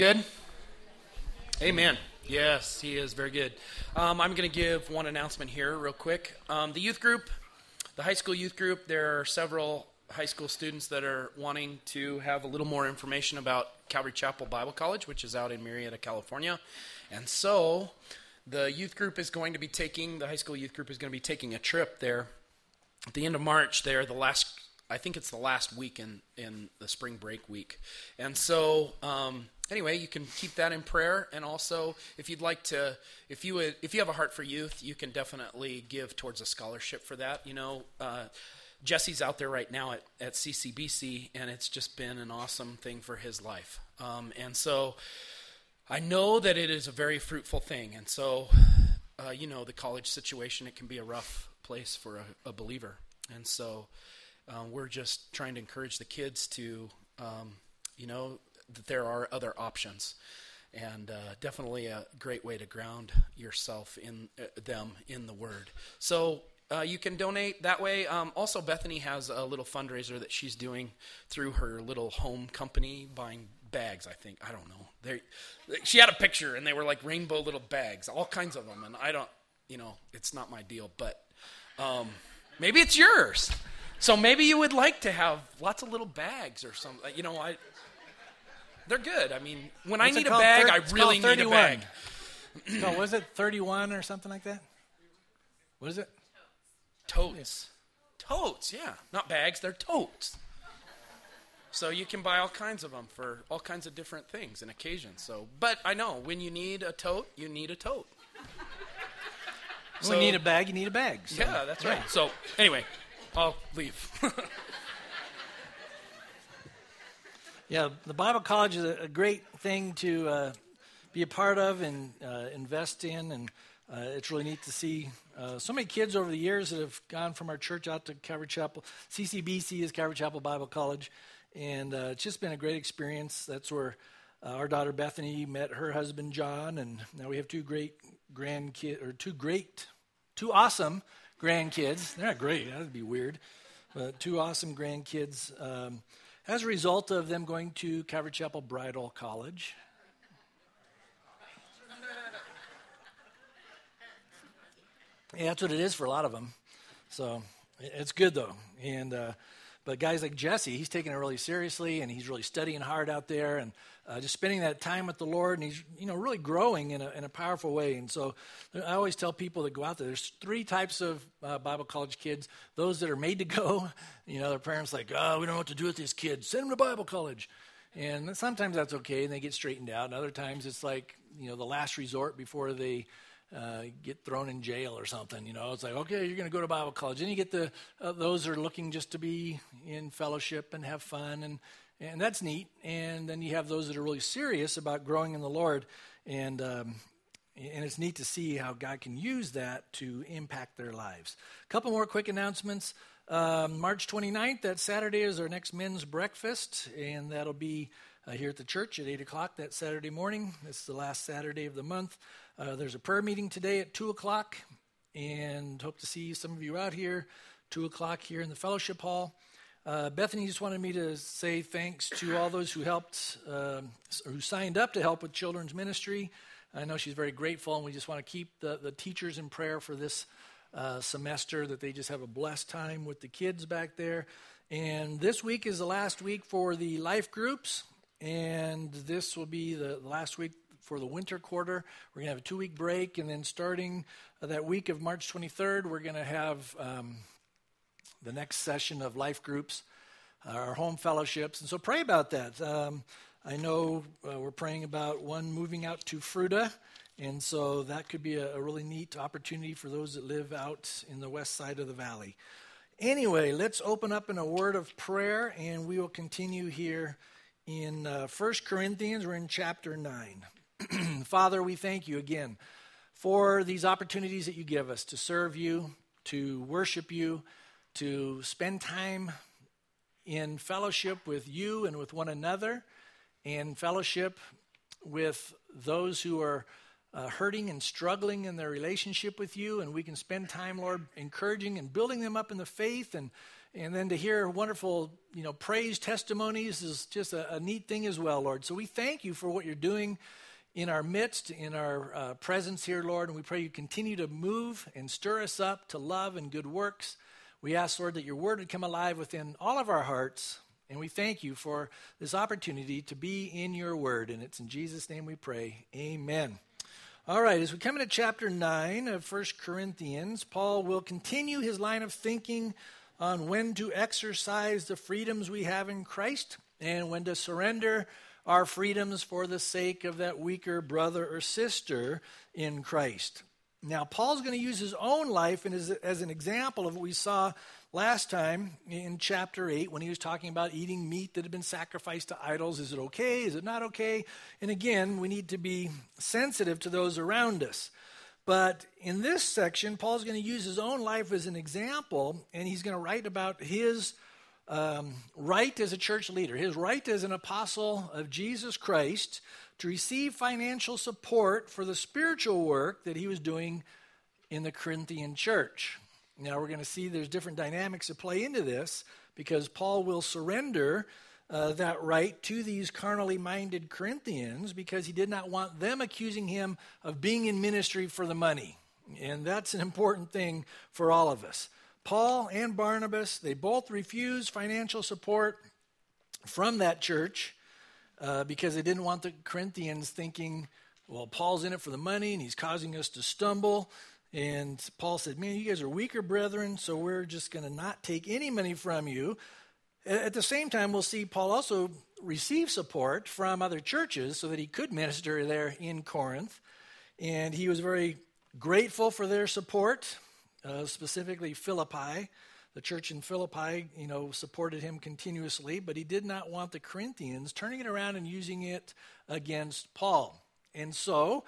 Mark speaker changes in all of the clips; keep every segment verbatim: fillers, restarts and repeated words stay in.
Speaker 1: Good? Amen. Yes, he is very good. Um, I'm going to give one announcement here real quick. Um, the youth group, the high school youth group, there are several high school students that are wanting to have a little more information about Calvary Chapel Bible College, which is out in Murrieta, California. And so the youth group is going to be taking, the high school youth group is going to be taking a trip there at the end of March there, the last, I think it's the last week in, in the spring break week. And so, um, anyway, you can keep that in prayer. And also, if you'd like to, if you would, if you have a heart for youth, you can definitely give towards a scholarship for that. You know, uh, Jesse's out there right now at, at C C B C, and it's just been an awesome thing for his life. Um, and so I know that it is a very fruitful thing. And so, uh, you know, the college situation, it can be a rough place for a, a believer. And so uh, we're just trying to encourage the kids to, um, you know, that there are other options. And uh, definitely a great way to ground yourself in uh, them in the Word. So uh, you can donate that way. Um, also, Bethany has a little fundraiser that she's doing through her little home company, buying bags, I think. I don't know. They, she had a picture, and they were like rainbow little bags, all kinds of them. And I don't, you know, it's not my deal, but um, maybe it's yours. So maybe you would like to have lots of little bags or something. You know, I... They're good. I mean, when
Speaker 2: What's
Speaker 1: I need a
Speaker 2: called?
Speaker 1: bag,
Speaker 2: Thir-
Speaker 1: I really need a bag.
Speaker 2: No, was it thirty-one or something like that? What is it?
Speaker 1: Totes. Totes, yeah. Not bags, they're totes. So you can buy all kinds of them for all kinds of different things and occasions. So, but I know, when you need a tote, you need a tote.
Speaker 2: When so, you need a bag, you need a bag. So.
Speaker 1: Yeah, that's right. Yeah. So anyway, I'll leave.
Speaker 2: Yeah, the Bible College is a great thing to uh, be a part of and uh, invest in, and uh, it's really neat to see uh, so many kids over the years that have gone from our church out to Calvary Chapel. C C B C is Calvary Chapel Bible College, and uh, it's just been a great experience. That's where uh, our daughter Bethany met her husband John, and now we have two great grandkids, or two great, two awesome grandkids. They're not great, that would be weird, but two awesome grandkids. Um, As a result of them going to Calvary Chapel Bridal College. Yeah, that's what it is for a lot of them. So it's good, though. And uh, but guys like Jesse, he's taking it really seriously, and he's really studying hard out there, and uh, just spending that time with the Lord, and he's you know really growing in a in a powerful way. And so I always tell people that go out there, there's three types of uh, Bible college kids: those that are made to go. You know, their parents like, oh, we don't know what to do with these kids. Send them to Bible college. And sometimes that's okay, and they get straightened out. And other times it's like, you know, the last resort before they uh, get thrown in jail or something. You know, it's like, okay, you're going to go to Bible college. Then you get the uh, those that are looking just to be in fellowship and have fun, and and that's neat. And then you have those that are really serious about growing in the Lord, and um, and it's neat to see how God can use that to impact their lives. A couple more quick announcements. Um, March twenty-ninth, that Saturday, is our next men's breakfast, and that'll be uh, here at the church at eight o'clock that Saturday morning. This is the last Saturday of the month. Uh, there's a prayer meeting today at two o'clock, and hope to see some of you out here, two o'clock here in the fellowship hall. Uh, Bethany just wanted me to say thanks to all those who helped, uh, who signed up to help with children's ministry. I know she's very grateful, and we just want to keep the, the teachers in prayer for this Uh, semester, that they just have a blessed time with the kids back there. And this week is the last week for the life groups, and this will be the last week for the winter quarter. We're going to have a two-week break, and then starting uh, that week of March twenty-third, we're going to have um, the next session of life groups, uh, our home fellowships. And so pray about that. Um, I know uh, we're praying about one moving out to Fruita. And so that could be a, a really neat opportunity for those that live out in the west side of the valley. Anyway, let's open up in a word of prayer, and we will continue here in uh, First Corinthians. We're in chapter nine. Father, we thank you again for these opportunities that you give us to serve you, to worship you, to spend time in fellowship with you and with one another, and fellowship with those who are Uh, hurting and struggling in their relationship with you, and we can spend time, Lord, encouraging and building them up in the faith, and And then to hear wonderful, you know, praise testimonies is just a, a neat thing as well, Lord. So we thank you for what you're doing in our midst, in our uh, presence here, Lord. And we pray you continue to move and stir us up to love and good works. We ask, Lord, that your word would come alive within all of our hearts. And we thank you for this opportunity to be in your word. And it's in Jesus' name we pray. Amen. All right, as we come into chapter nine of First Corinthians, Paul will continue his line of thinking on when to exercise the freedoms we have in Christ and when to surrender our freedoms for the sake of that weaker brother or sister in Christ. Now, Paul's going to use his own life as, as an example of what we saw last time in chapter eight when he was talking about eating meat that had been sacrificed to idols. Is it okay? Is it not okay? And again, we need to be sensitive to those around us. But in this section, Paul's going to use his own life as an example, and he's going to write about his um, right as a church leader, his right as an apostle of Jesus Christ to receive financial support for the spiritual work that he was doing in the Corinthian church. Now, we're going to see there's different dynamics that play into this because Paul will surrender Uh, that right to these carnally minded Corinthians because he did not want them accusing him of being in ministry for the money. And that's an important thing for all of us. Paul and Barnabas, they both refused financial support from that church uh, because they didn't want the Corinthians thinking, well, Paul's in it for the money and he's causing us to stumble. And Paul said, man, you guys are weaker brethren, so we're just going to not take any money from you. At the same time, we'll see Paul also receive support from other churches so that he could minister there in Corinth. And he was very grateful for their support, uh, specifically Philippi. The church in Philippi, you know, supported him continuously, but he did not want the Corinthians turning it around and using it against Paul. And so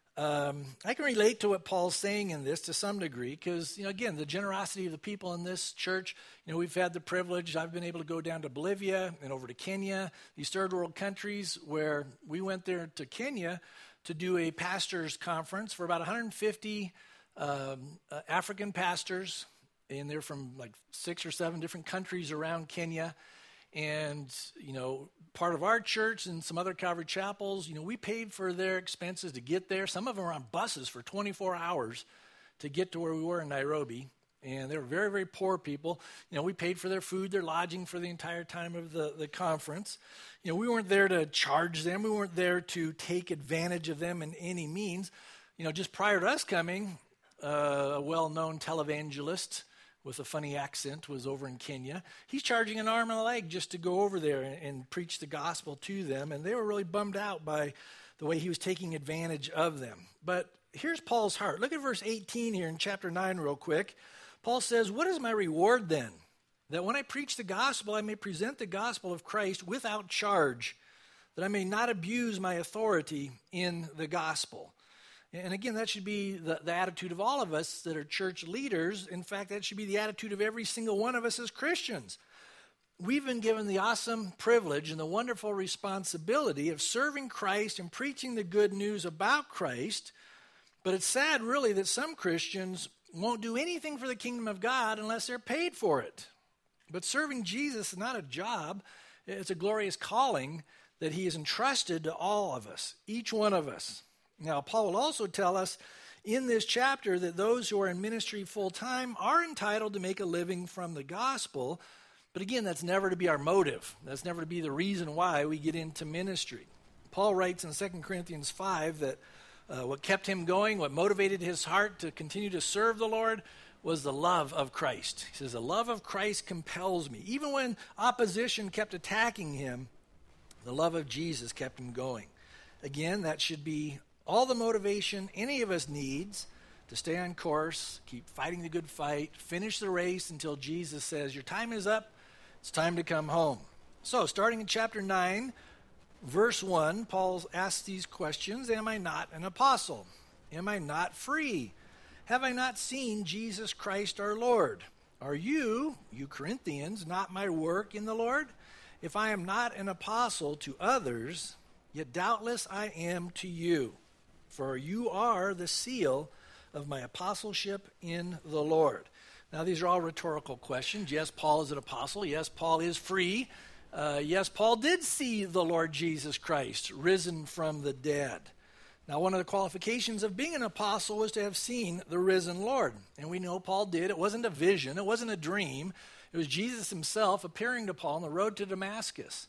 Speaker 2: Um, I can relate to what Paul's saying in this to some degree because, you know, again, the generosity of the people in this church, you know, we've had the privilege, I've been able to go down to Bolivia and over to Kenya, these third world countries where we went there to Kenya to do a pastors conference for about one hundred fifty um, uh, African pastors, and they're from like six or seven different countries around Kenya. And, you know, part of our church and some other Calvary chapels, you know, we paid for their expenses to get there. Some of them were on buses for twenty-four hours to get to where we were in Nairobi. And they were very, very poor people. You know, we paid for their food, their lodging for the entire time of the, the conference. You know, we weren't there to charge them. We weren't there to take advantage of them in any means. You know, just prior to us coming, uh, a well-known televangelist with a funny accent was over in Kenya. He's charging an arm and a leg just to go over there and, and preach the gospel to them. And they were really bummed out by the way he was taking advantage of them. But here's Paul's heart. Look at verse eighteen here in chapter nine real quick. Paul says, what is my reward then? That when I preach the gospel, I may present the gospel of Christ without charge, that I may not abuse my authority in the gospel. And again, that should be the, the attitude of all of us that are church leaders. In fact, that should be the attitude of every single one of us as Christians. We've been given the awesome privilege and the wonderful responsibility of serving Christ and preaching the good news about Christ. But it's sad, really, that some Christians won't do anything for the kingdom of God unless they're paid for it. But serving Jesus is not a job. It's a glorious calling that he has entrusted to all of us, each one of us. Now, Paul will also tell us in this chapter that those who are in ministry full-time are entitled to make a living from the gospel. But again, that's never to be our motive. That's never to be the reason why we get into ministry. Paul writes in Second Corinthians five that uh, what kept him going, what motivated his heart to continue to serve the Lord was the love of Christ. He says, the love of Christ compels me. Even when opposition kept attacking him, the love of Jesus kept him going. Again, that should be all the motivation any of us needs to stay on course, keep fighting the good fight, finish the race until Jesus says, your time is up, it's time to come home. So, starting in chapter nine, verse one, Paul asks these questions. Am I not an apostle? Am I not free? Have I not seen Jesus Christ our Lord? Are you, you Corinthians, not my work in the Lord? If I am not an apostle to others, yet doubtless I am to you. For you are the seal of my apostleship in the Lord. Now, these are all rhetorical questions. Yes, Paul is an apostle. Yes, Paul is free. Uh, yes, Paul did see the Lord Jesus Christ risen from the dead. Now, one of the qualifications of being an apostle was to have seen the risen Lord. And we know Paul did. It wasn't a vision. It wasn't a dream. It was Jesus himself appearing to Paul on the road to Damascus.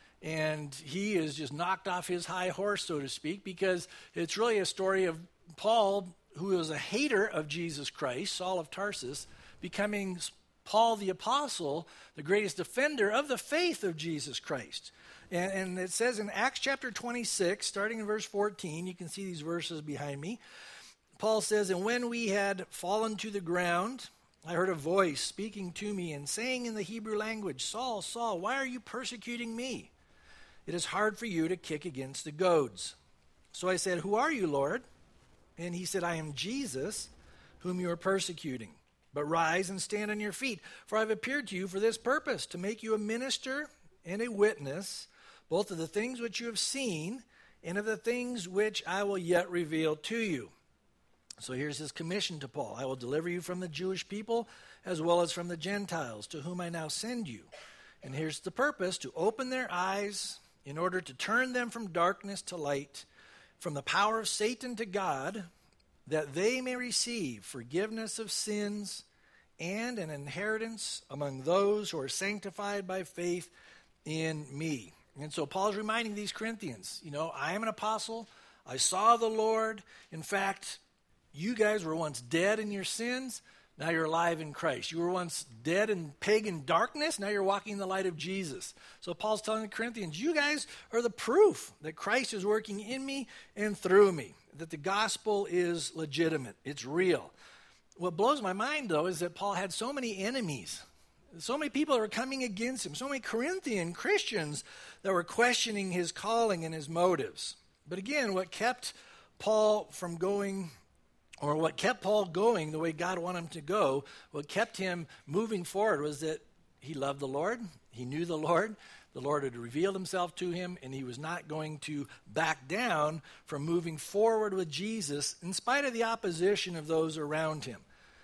Speaker 2: And he is just knocked off his high horse, so to speak, because it's really a story of Paul, who was a hater of Jesus Christ, Saul of Tarsus, becoming Paul the apostle, the greatest defender of the faith of Jesus Christ. And, and it says in Acts chapter twenty-six, starting in verse fourteen, you can see these verses behind me. Paul says, "And when we had fallen to the ground, I heard a voice speaking to me and saying in the Hebrew language, 'Saul, Saul, why are you persecuting me? It is hard for you to kick against the goads.' So I said, 'Who are you, Lord?' And he said, 'I am Jesus, whom you are persecuting. But rise and stand on your feet, for I have appeared to you for this purpose, to make you a minister and a witness, both of the things which you have seen and of the things which I will yet reveal to you.' So here's his commission to Paul. 'I will deliver you from the Jewish people as well as from the Gentiles, to whom I now send you.' And here's the purpose, to open their eyes in order to turn them from darkness to light, from the power of Satan to God, that they may receive forgiveness of sins and an inheritance among those who are sanctified by faith in me." And so Paul's reminding these Corinthians, you know, I am an apostle. I saw the Lord. In fact, you guys were once dead in your sins. Now you're alive in Christ. You were once dead in pagan darkness. Now you're walking in the light of Jesus. So Paul's telling the Corinthians, you guys are the proof that Christ is working in me and through me, that the gospel is legitimate. It's real. What blows my mind, though, is that Paul had so many enemies. So many people are coming against him. So many Corinthian Christians that were questioning his calling and his motives. But again, what kept Paul from going, or what kept Paul going the way God wanted him to go, what kept him moving forward was that he loved the Lord. He knew the Lord. The Lord had revealed himself to him, and he was not going to back down from moving forward with Jesus in spite of the opposition of those around him.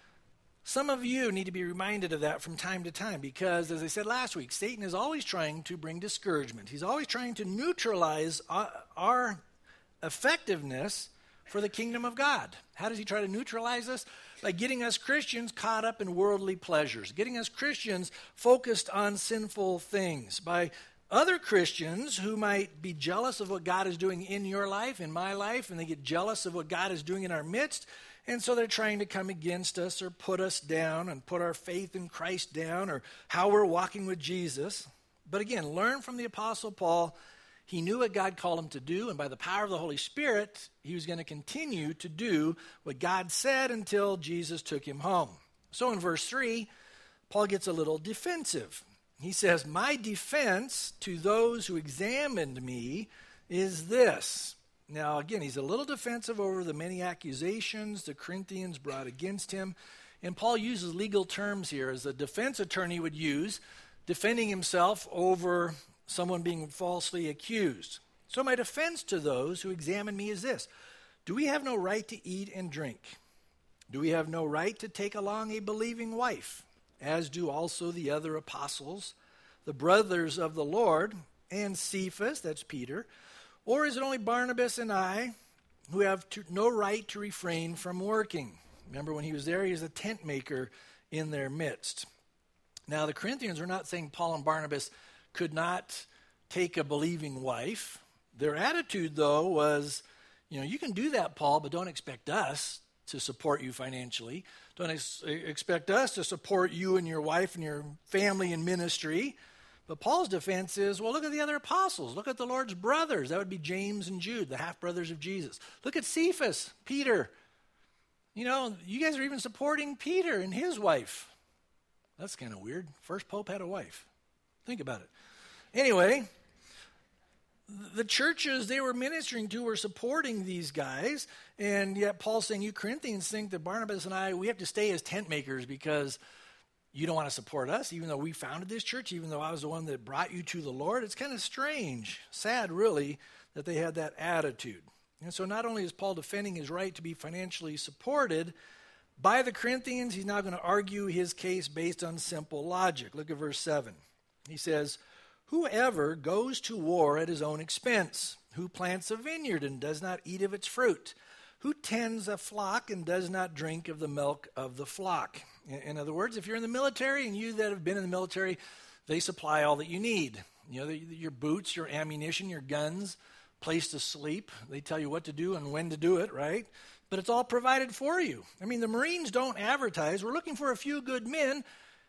Speaker 2: Some of you need to be reminded of that from time to time because, as I said last week, Satan is always trying to bring discouragement. He's always trying to neutralize our effectiveness for the kingdom of God. How does he try to neutralize us? By getting us Christians caught up in worldly pleasures, getting us Christians focused on sinful things, by other Christians who might be jealous of what God is doing in your life, in my life, and they get jealous of what God is doing in our midst, and so they're trying to come against us or put us down and put our faith in Christ down or how we're walking with Jesus. But again, learn from the Apostle Paul. He knew what God called him to do, and by the power of the Holy Spirit, he was going to continue to do what God said until Jesus took him home. So in verse three, Paul gets a little defensive. He says, "My defense to those who examined me is this." Now, again, he's a little defensive over the many accusations the Corinthians brought against him. And Paul uses legal terms here as a defense attorney would use, defending himself over someone being falsely accused. "So my defense to those who examine me is this: do we have no right to eat and drink? Do we have no right to take along a believing wife, as do also the other apostles, the brothers of the Lord, and Cephas," that's Peter, "or is it only Barnabas and I who have to, no right to refrain from working?" Remember, when he was there, he was a tent maker in their midst. Now, the Corinthians were not saying Paul and Barnabas could not take a believing wife. Their attitude, though, was, you know, you can do that, Paul, but don't expect us to support you financially. Don't ex- expect us to support you and your wife and your family and ministry. But Paul's defense is, well, look at the other apostles. Look at the Lord's brothers. That would be James and Jude, the half-brothers of Jesus. Look at Cephas, Peter. You know, you guys are even supporting Peter and his wife. That's kind of weird. First pope had a wife. Think about it. Anyway, the churches they were ministering to were supporting these guys, and yet Paul's saying, you Corinthians think that Barnabas and I, we have to stay as tent makers because you don't want to support us, even though we founded this church, even though I was the one that brought you to the Lord. It's kind of strange, sad really, that they had that attitude. And so not only is Paul defending his right to be financially supported, by the Corinthians, he's now going to argue his case based on simple logic. Look at verse seven. He says, whoever goes to war at his own expense, who plants a vineyard and does not eat of its fruit, who tends a flock and does not drink of the milk of the flock. In other words, if you're in the military, and you that have been in the military, they supply all that you need. You know, your boots, your ammunition, your guns, place to sleep. They tell you what to do and when to do it, right? But it's all provided for you. I mean, the Marines don't advertise, we're looking for a few good men,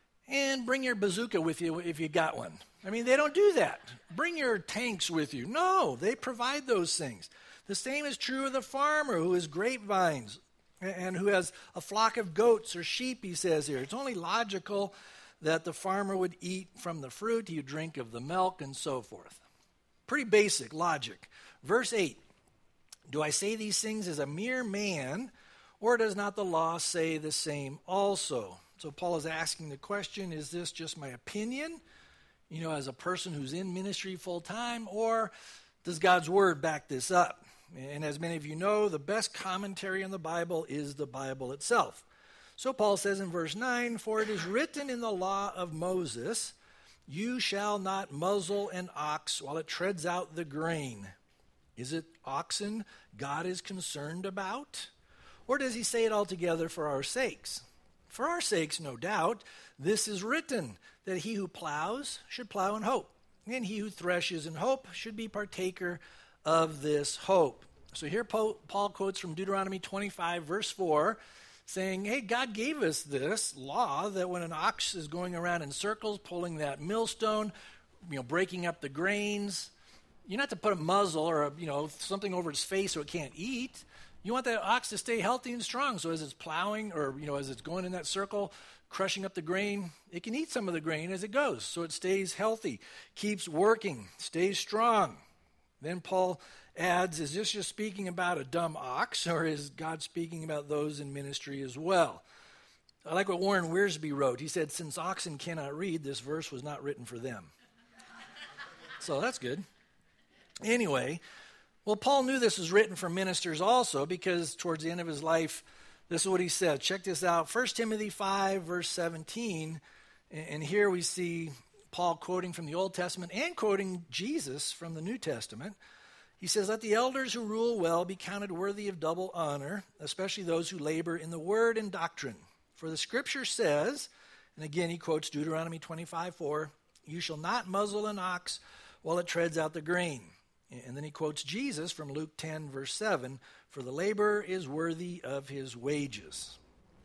Speaker 2: and bring your bazooka with you if you got one. I mean, they don't do that. Bring your tanks with you. No, they provide those things. The same is true of the farmer who has grapevines and who has a flock of goats or sheep, he says here. It's only logical that the farmer would eat from the fruit, he would drink of the milk, and so forth. Pretty basic logic. Verse eight, do I say these things as a mere man, or does not the law say the same also? So Paul is asking the question, is this just my opinion, you know, as a person who's in ministry full time, or does God's word back this up? And as many of you know, the best commentary on the Bible is the Bible itself. So Paul says in verse nine, for it is written in the law of Moses, you shall not muzzle an ox while it treads out the grain. Is it oxen God is concerned about? Or does he say it altogether for our sakes? For our sakes, no doubt, this is written, that he who plows should plow in hope, and he who threshes in hope should be partaker of this hope. So here Paul quotes from Deuteronomy twenty-five, verse four, saying, hey, God gave us this law that when an ox is going around in circles, pulling that millstone, you know, breaking up the grains, you're not to put a muzzle or a, you know, something over its face so it can't eat. You want that ox to stay healthy and strong, so as it's plowing or, you know, as it's going in that circle, crushing up the grain, it can eat some of the grain as it goes, so it stays healthy, keeps working, stays strong. Then Paul adds, is this just speaking about a dumb ox, or is God speaking about those in ministry as well? I like what Warren Wiersbe wrote. He said, since oxen cannot read, this verse was not written for them. So that's good. Anyway, well, Paul knew this was written for ministers also, because towards the end of his life, this is what he said. Check this out. First Timothy five, verse seventeen. And here we see Paul quoting from the Old Testament and quoting Jesus from the New Testament. He says, let the elders who rule well be counted worthy of double honor, especially those who labor in the word and doctrine. For the scripture says, and again he quotes Deuteronomy twenty-five, four, you shall not muzzle an ox while it treads out the grain. And then he quotes Jesus from Luke ten, verse seven, for the laborer is worthy of his wages.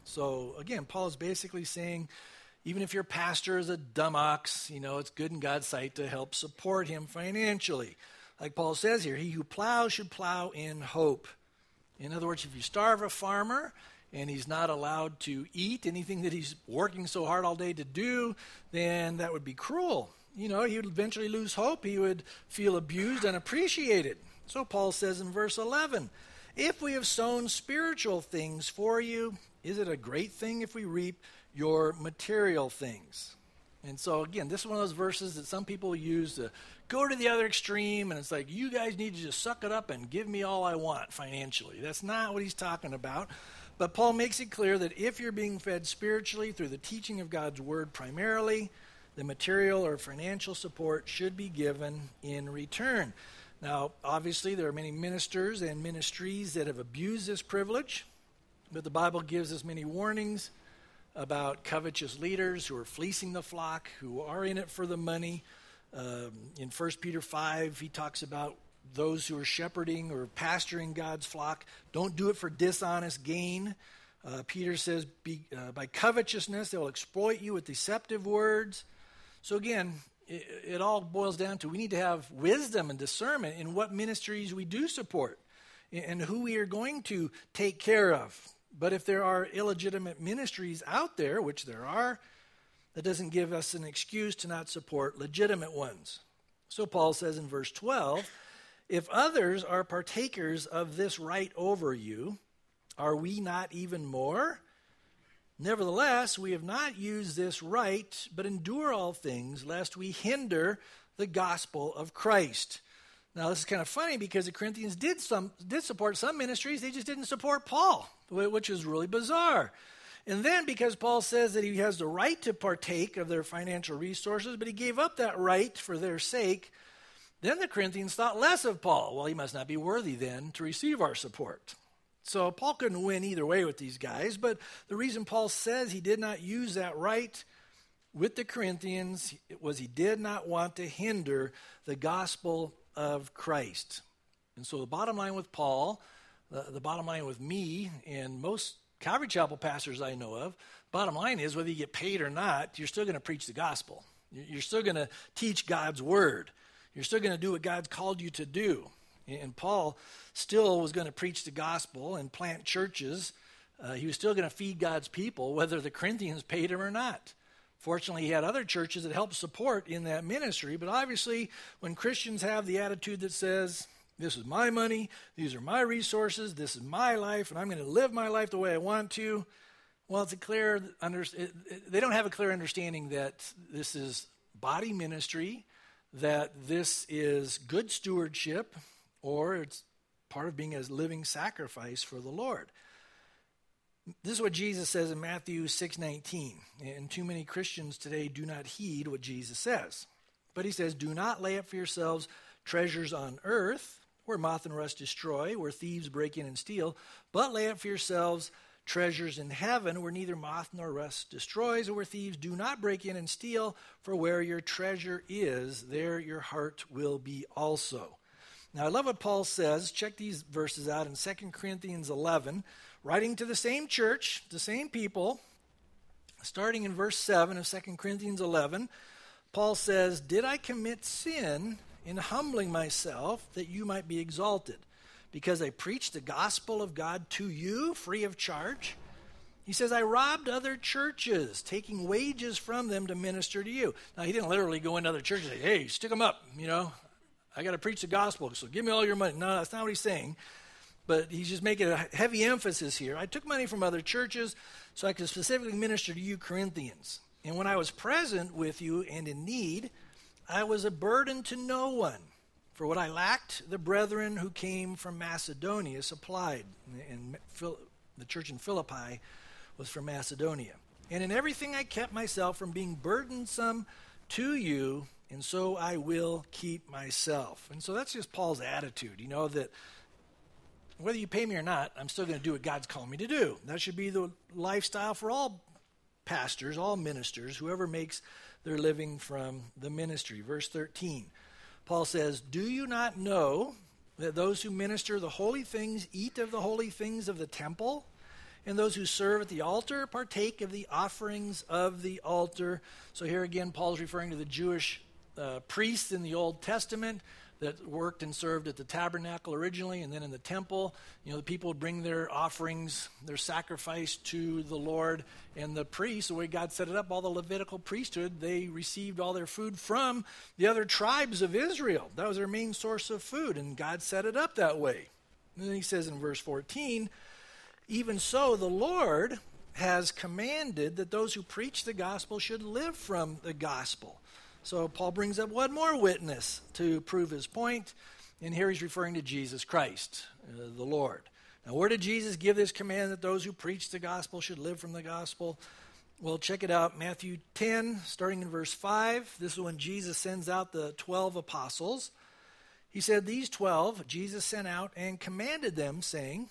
Speaker 2: So again, Paul is basically saying, even if your pastor is a dumb ox, you know, it's good in God's sight to help support him financially. Like Paul says here, he who plows should plow in hope. In other words, if you starve a farmer and he's not allowed to eat anything that he's working so hard all day to do, then that would be cruel. You know, he would eventually lose hope. He would feel abused and unappreciated. So Paul says in verse eleven, if we have sown spiritual things for you, is it a great thing if we reap your material things? And so again, this is one of those verses that some people use to go to the other extreme, and it's like, you guys need to just suck it up and give me all I want financially. That's not what he's talking about. But Paul makes it clear that if you're being fed spiritually through the teaching of God's word primarily, the material or financial support should be given in return. Now, obviously, there are many ministers and ministries that have abused this privilege, but the Bible gives us many warnings about covetous leaders who are fleecing the flock, who are in it for the money. Um, in First Peter five, he talks about those who are shepherding or pastoring God's flock. Don't do it for dishonest gain. Uh, Peter says, Be, uh, by covetousness, they will exploit you with deceptive words. So again, it, it all boils down to we need to have wisdom and discernment in what ministries we do support and who we are going to take care of. But if there are illegitimate ministries out there, which there are, that doesn't give us an excuse to not support legitimate ones. So Paul says in verse twelve, if others are partakers of this right over you, are we not even more? Nevertheless, we have not used this right, but endure all things, lest we hinder the gospel of Christ. Now, this is kind of funny because the Corinthians did some did support some ministries. They just didn't support Paul, which is really bizarre. And then because Paul says that he has the right to partake of their financial resources, but he gave up that right for their sake, then the Corinthians thought less of Paul. Well, he must not be worthy then to receive our support. So Paul couldn't win either way with these guys, but the reason Paul says he did not use that right with the Corinthians was he did not want to hinder the gospel of Christ. And so the bottom line with Paul, the, the bottom line with me, and most Calvary Chapel pastors I know of, bottom line is whether you get paid or not, you're still going to preach the gospel. You're still going to teach God's word. You're still going to do what God's called you to do. And Paul still was going to preach the gospel and plant churches. Uh, he was still going to feed God's people, whether the Corinthians paid him or not. Fortunately, he had other churches that helped support in that ministry. But obviously, when Christians have the attitude that says, this is my money, these are my resources, this is my life, and I'm going to live my life the way I want to, well, it's a clear, under, it, it, they don't have a clear understanding that this is body ministry, that this is good stewardship, or it's part of being a living sacrifice for the Lord. This is what Jesus says in Matthew six nineteen, and too many Christians today do not heed what Jesus says. But he says, do not lay up for yourselves treasures on earth, where moth and rust destroy, where thieves break in and steal, but lay up for yourselves treasures in heaven, where neither moth nor rust destroys, or where thieves do not break in and steal, for where your treasure is, there your heart will be also. Now, I love what Paul says. Check these verses out in Second Corinthians eleven, writing to the same church, the same people, starting in verse seven of Second Corinthians eleven, Paul says, did I commit sin in humbling myself that you might be exalted, because I preached the gospel of God to you free of charge? He says, I robbed other churches, taking wages from them to minister to you. Now, he didn't literally go into other churches and say, hey, stick them up, you know. I got to preach the gospel, so give me all your money. No, that's not what he's saying. But he's just making a heavy emphasis here. I took money from other churches so I could specifically minister to you Corinthians. And when I was present with you and in need, I was a burden to no one. For what I lacked, the brethren who came from Macedonia supplied. And the church in Philippi was from Macedonia. And in everything I kept myself from being burdensome to you, and so I will keep myself. And so that's just Paul's attitude, you know, that whether you pay me or not, I'm still going to do what God's called me to do. That should be the lifestyle for all pastors, all ministers, whoever makes their living from the ministry. Verse thirteen, Paul says, do you not know that those who minister the holy things eat of the holy things of the temple, and those who serve at the altar partake of the offerings of the altar? So here again, Paul's referring to the Jewish uh, priests in the Old Testament that worked and served at the tabernacle originally, and then in the temple. You know, the people would bring their offerings, their sacrifice to the Lord, and the priests, the way God set it up, all the Levitical priesthood, they received all their food from the other tribes of Israel. That was their main source of food, and God set it up that way. And then he says in verse fourteen, even so the Lord has commanded that those who preach the gospel should live from the gospel. So Paul brings up one more witness to prove his point, and here he's referring to Jesus Christ, uh, the Lord. Now, where did Jesus give this command that those who preach the gospel should live from the gospel? Well, check it out, Matthew ten, starting in verse five. This is when Jesus sends out the twelve apostles. He said, these twelve Jesus sent out and commanded them, saying,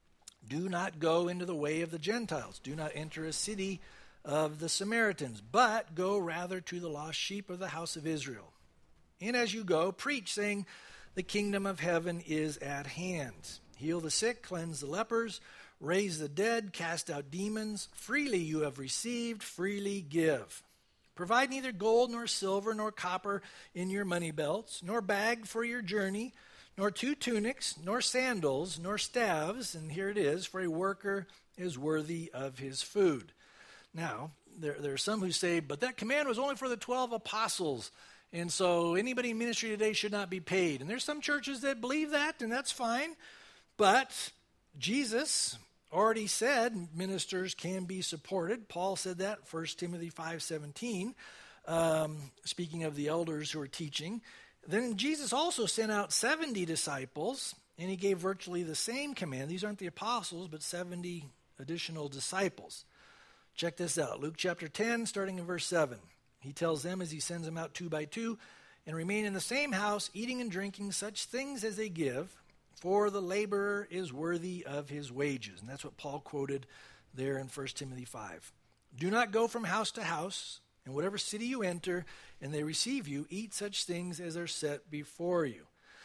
Speaker 2: do not go into the way of the Gentiles. Do not enter a city of the Samaritans, but go rather to the lost sheep of the house of Israel. And as you go, preach, saying, the kingdom of heaven is at hand. Heal the sick, cleanse the lepers, raise the dead, cast out demons. Freely you have received, freely give. Provide neither gold nor silver nor copper in your money belts, nor bag for your journey, nor two tunics, nor sandals, nor staves. And here it is, for a worker is worthy of his food. Now, there, there are some who say, but that command was only for the twelve apostles, and so anybody in ministry today should not be paid. And there's some churches that believe that, and that's fine. But Jesus already said ministers can be supported. Paul said that, First Timothy five seventeen, um, speaking of the elders who are teaching. Then Jesus also sent out seventy disciples, and he gave virtually the same command. These aren't the apostles, but seventy additional disciples. Check this out. Luke chapter ten, starting in verse seven. He tells them as he sends them out two by two, and remain in the same house, eating and drinking such things as they give, for the laborer is worthy of his wages. And that's what Paul quoted there in First Timothy five. Do not go from house to house, and whatever city you enter, and they receive you, eat such things as are set before you.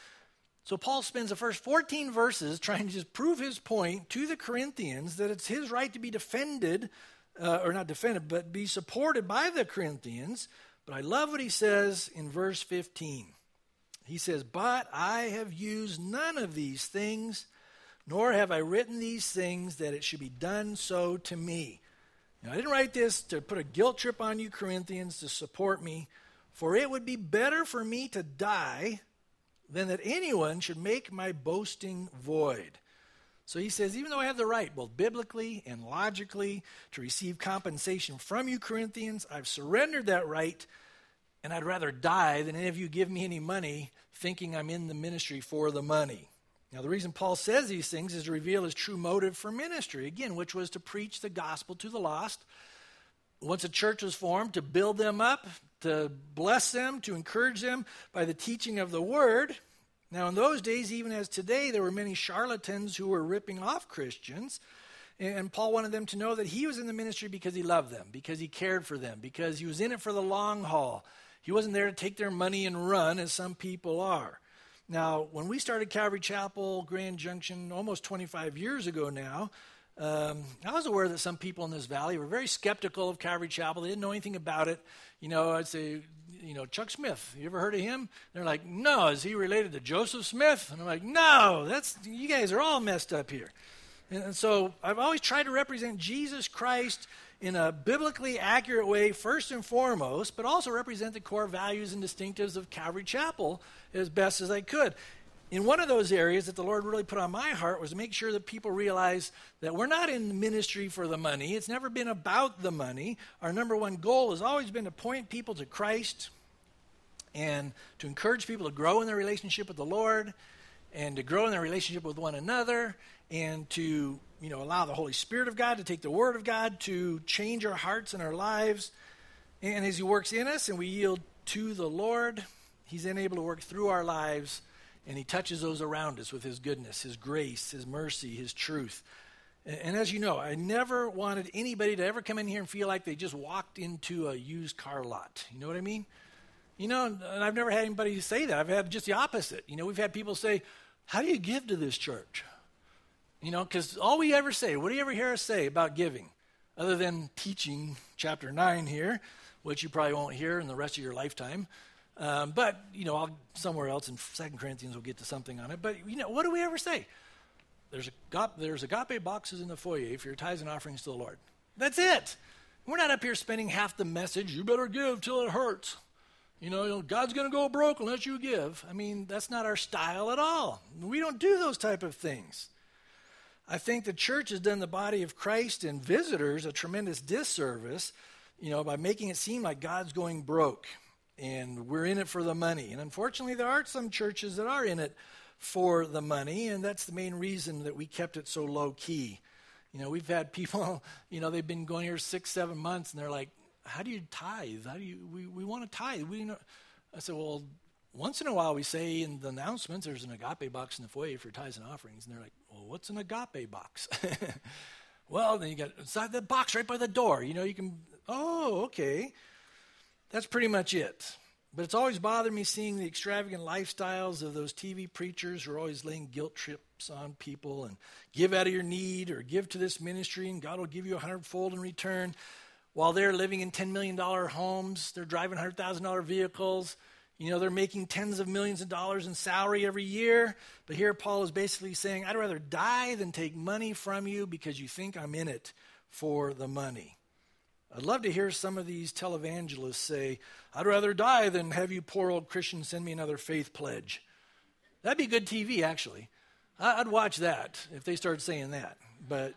Speaker 2: So Paul spends the first fourteen verses trying to just prove his point to the Corinthians that it's his right to be defended, uh, or not defended, but be supported by the Corinthians. But I love what he says in verse fifteen. He says, but I have used none of these things, nor have I written these things that it should be done so to me. Now, I didn't write this to put a guilt trip on you Corinthians to support me, for it would be better for me to die than that anyone should make my boasting void. So he says, even though I have the right, both biblically and logically, to receive compensation from you Corinthians, I've surrendered that right, and I'd rather die than any of you give me any money thinking I'm in the ministry for the money. Now, the reason Paul says these things is to reveal his true motive for ministry, again, which was to preach the gospel to the lost. Once a church was formed, to build them up, to bless them, to encourage them by the teaching of the word. Now, in those days, even as today, there were many charlatans who were ripping off Christians. And Paul wanted them to know that he was in the ministry because he loved them, because he cared for them, because he was in it for the long haul. He wasn't there to take their money and run, as some people are. Now, when we started Calvary Chapel, Grand Junction, almost twenty-five years ago now, um, I was aware that some people in this valley were very skeptical of Calvary Chapel. They didn't know anything about it. You know, I'd say, you know, Chuck Smith, you ever heard of him? They're like, no, is he related to Joseph Smith? And I'm like, no, that's you guys are all messed up here. And, and so I've always tried to represent Jesus Christ in a biblically accurate way, first and foremost, but also represent the core values and distinctives of Calvary Chapel as best as I could. In one of those areas that the Lord really put on my heart was to make sure that people realize that we're not in ministry for the money. It's never been about the money. Our number one goal has always been to point people to Christ and to encourage people to grow in their relationship with the Lord and to grow in their relationship with one another and to, you know, allow the Holy Spirit of God to take the Word of God to change our hearts and our lives. And as He works in us and we yield to the Lord, He's then able to work through our lives, and He touches those around us with His goodness, His grace, His mercy, His truth. And, and as you know, I never wanted anybody to ever come in here and feel like they just walked into a used car lot. You know what I mean? You know, and I've never had anybody say that. I've had just the opposite. You know, we've had people say, how do you give to this church? You know, because all we ever say, what do you ever hear us say about giving? Other than teaching chapter nine here, which you probably won't hear in the rest of your lifetime. Um, but, you know, I'll, somewhere else in Second Corinthians we'll get to something on it. But, you know, what do we ever say? There's, a, there's agape boxes in the foyer for your tithes and offerings to the Lord. That's it. We're not up here spending half the message, you better give till it hurts. You know, God's going to go broke unless you give. I mean, that's not our style at all. We don't do those type of things. I think the church has done the body of Christ and visitors a tremendous disservice, you know, by making it seem like God's going broke and we're in it for the money. And unfortunately, there are some churches that are in it for the money, and that's the main reason that we kept it so low key. You know, we've had people, you know, they've been going here six, seven months, and they're like, how do you tithe? How do you, we, we want to tithe. We know. I said, well, once in a while we say in the announcements, there's an agape box in the foyer for tithes and offerings. And they're like, well, what's an agape box? Well, then you got inside the box right by the door. You know, you can, oh, okay. That's pretty much it. But it's always bothered me seeing the extravagant lifestyles of those T V preachers who are always laying guilt trips on people and give out of your need or give to this ministry and God will give you a hundredfold in return. While they're living in ten million dollars homes, they're driving one hundred thousand dollars vehicles. You know, they're making tens of millions of dollars in salary every year. But here Paul is basically saying, I'd rather die than take money from you because you think I'm in it for the money. I'd love to hear some of these televangelists say, I'd rather die than have you poor old Christians send me another faith pledge. That'd be good T V, actually. I'd watch that if they started saying that. But,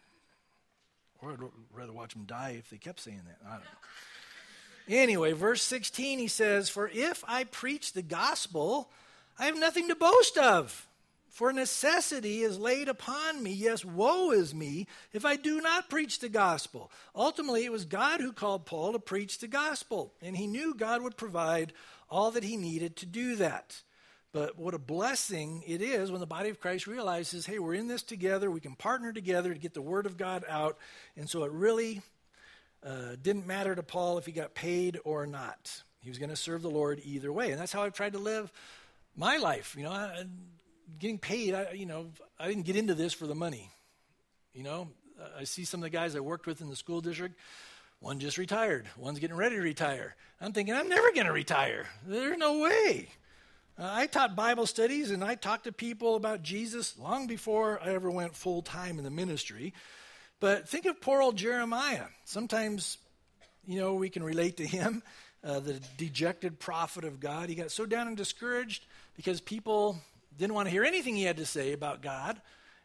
Speaker 2: or I'd rather watch them die if they kept saying that. I don't know. Anyway, verse sixteen, he says, for if I preach the gospel, I have nothing to boast of, For necessity is laid upon me. Yes, woe is me if I do not preach the gospel. Ultimately, it was God who called Paul to preach the gospel, and he knew God would provide all that he needed to do that. But what a blessing it is when the body of Christ realizes, hey, we're in this together. We can partner together to get the word of God out. And so it really uh, didn't matter to Paul if he got paid or not. He was going to serve the Lord either way. And that's how I've tried to live my life. You know, I, getting paid, I, you know, I didn't get into this for the money. You know, I see some of the guys I worked with in the school district. One just retired. One's getting ready to retire. I'm thinking, I'm never going to retire. There's no way. Uh, I taught Bible studies, and I talked to people about Jesus long before I ever went full-time in the ministry. But think of poor old Jeremiah. Sometimes, you know, we can relate to him, uh, the dejected prophet of God. He got so down and discouraged because people didn't want to hear anything he had to say about God.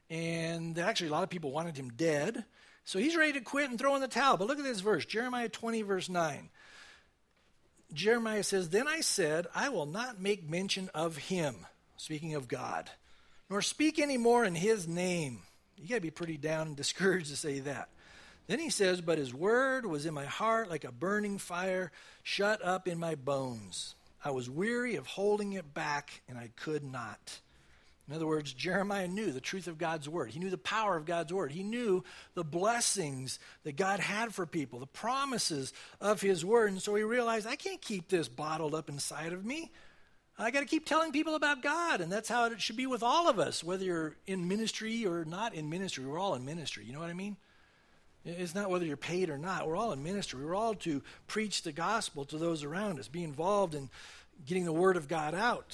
Speaker 2: And actually, a lot of people wanted him dead. So he's ready to quit and throw in the towel. But look at this verse, Jeremiah twenty, verse nine. Jeremiah says, Then I said, I will not make mention of him, speaking of God, nor speak any more in his name. You got to be pretty down and discouraged to say that. Then he says, But his word was in my heart like a burning fire, shut up in my bones. I was weary of holding it back, and I could not. In other words, Jeremiah knew the truth of God's word. He knew the power of God's word. He knew the blessings that God had for people, the promises of his word. And so he realized, I can't keep this bottled up inside of me. I got to keep telling people about God. And that's how it should be with all of us, whether you're in ministry or not in ministry. We're all in ministry. You know what I mean? It's not whether you're paid or not. We're all in ministry. We're all to preach the gospel to those around us, be involved in getting the word of God out.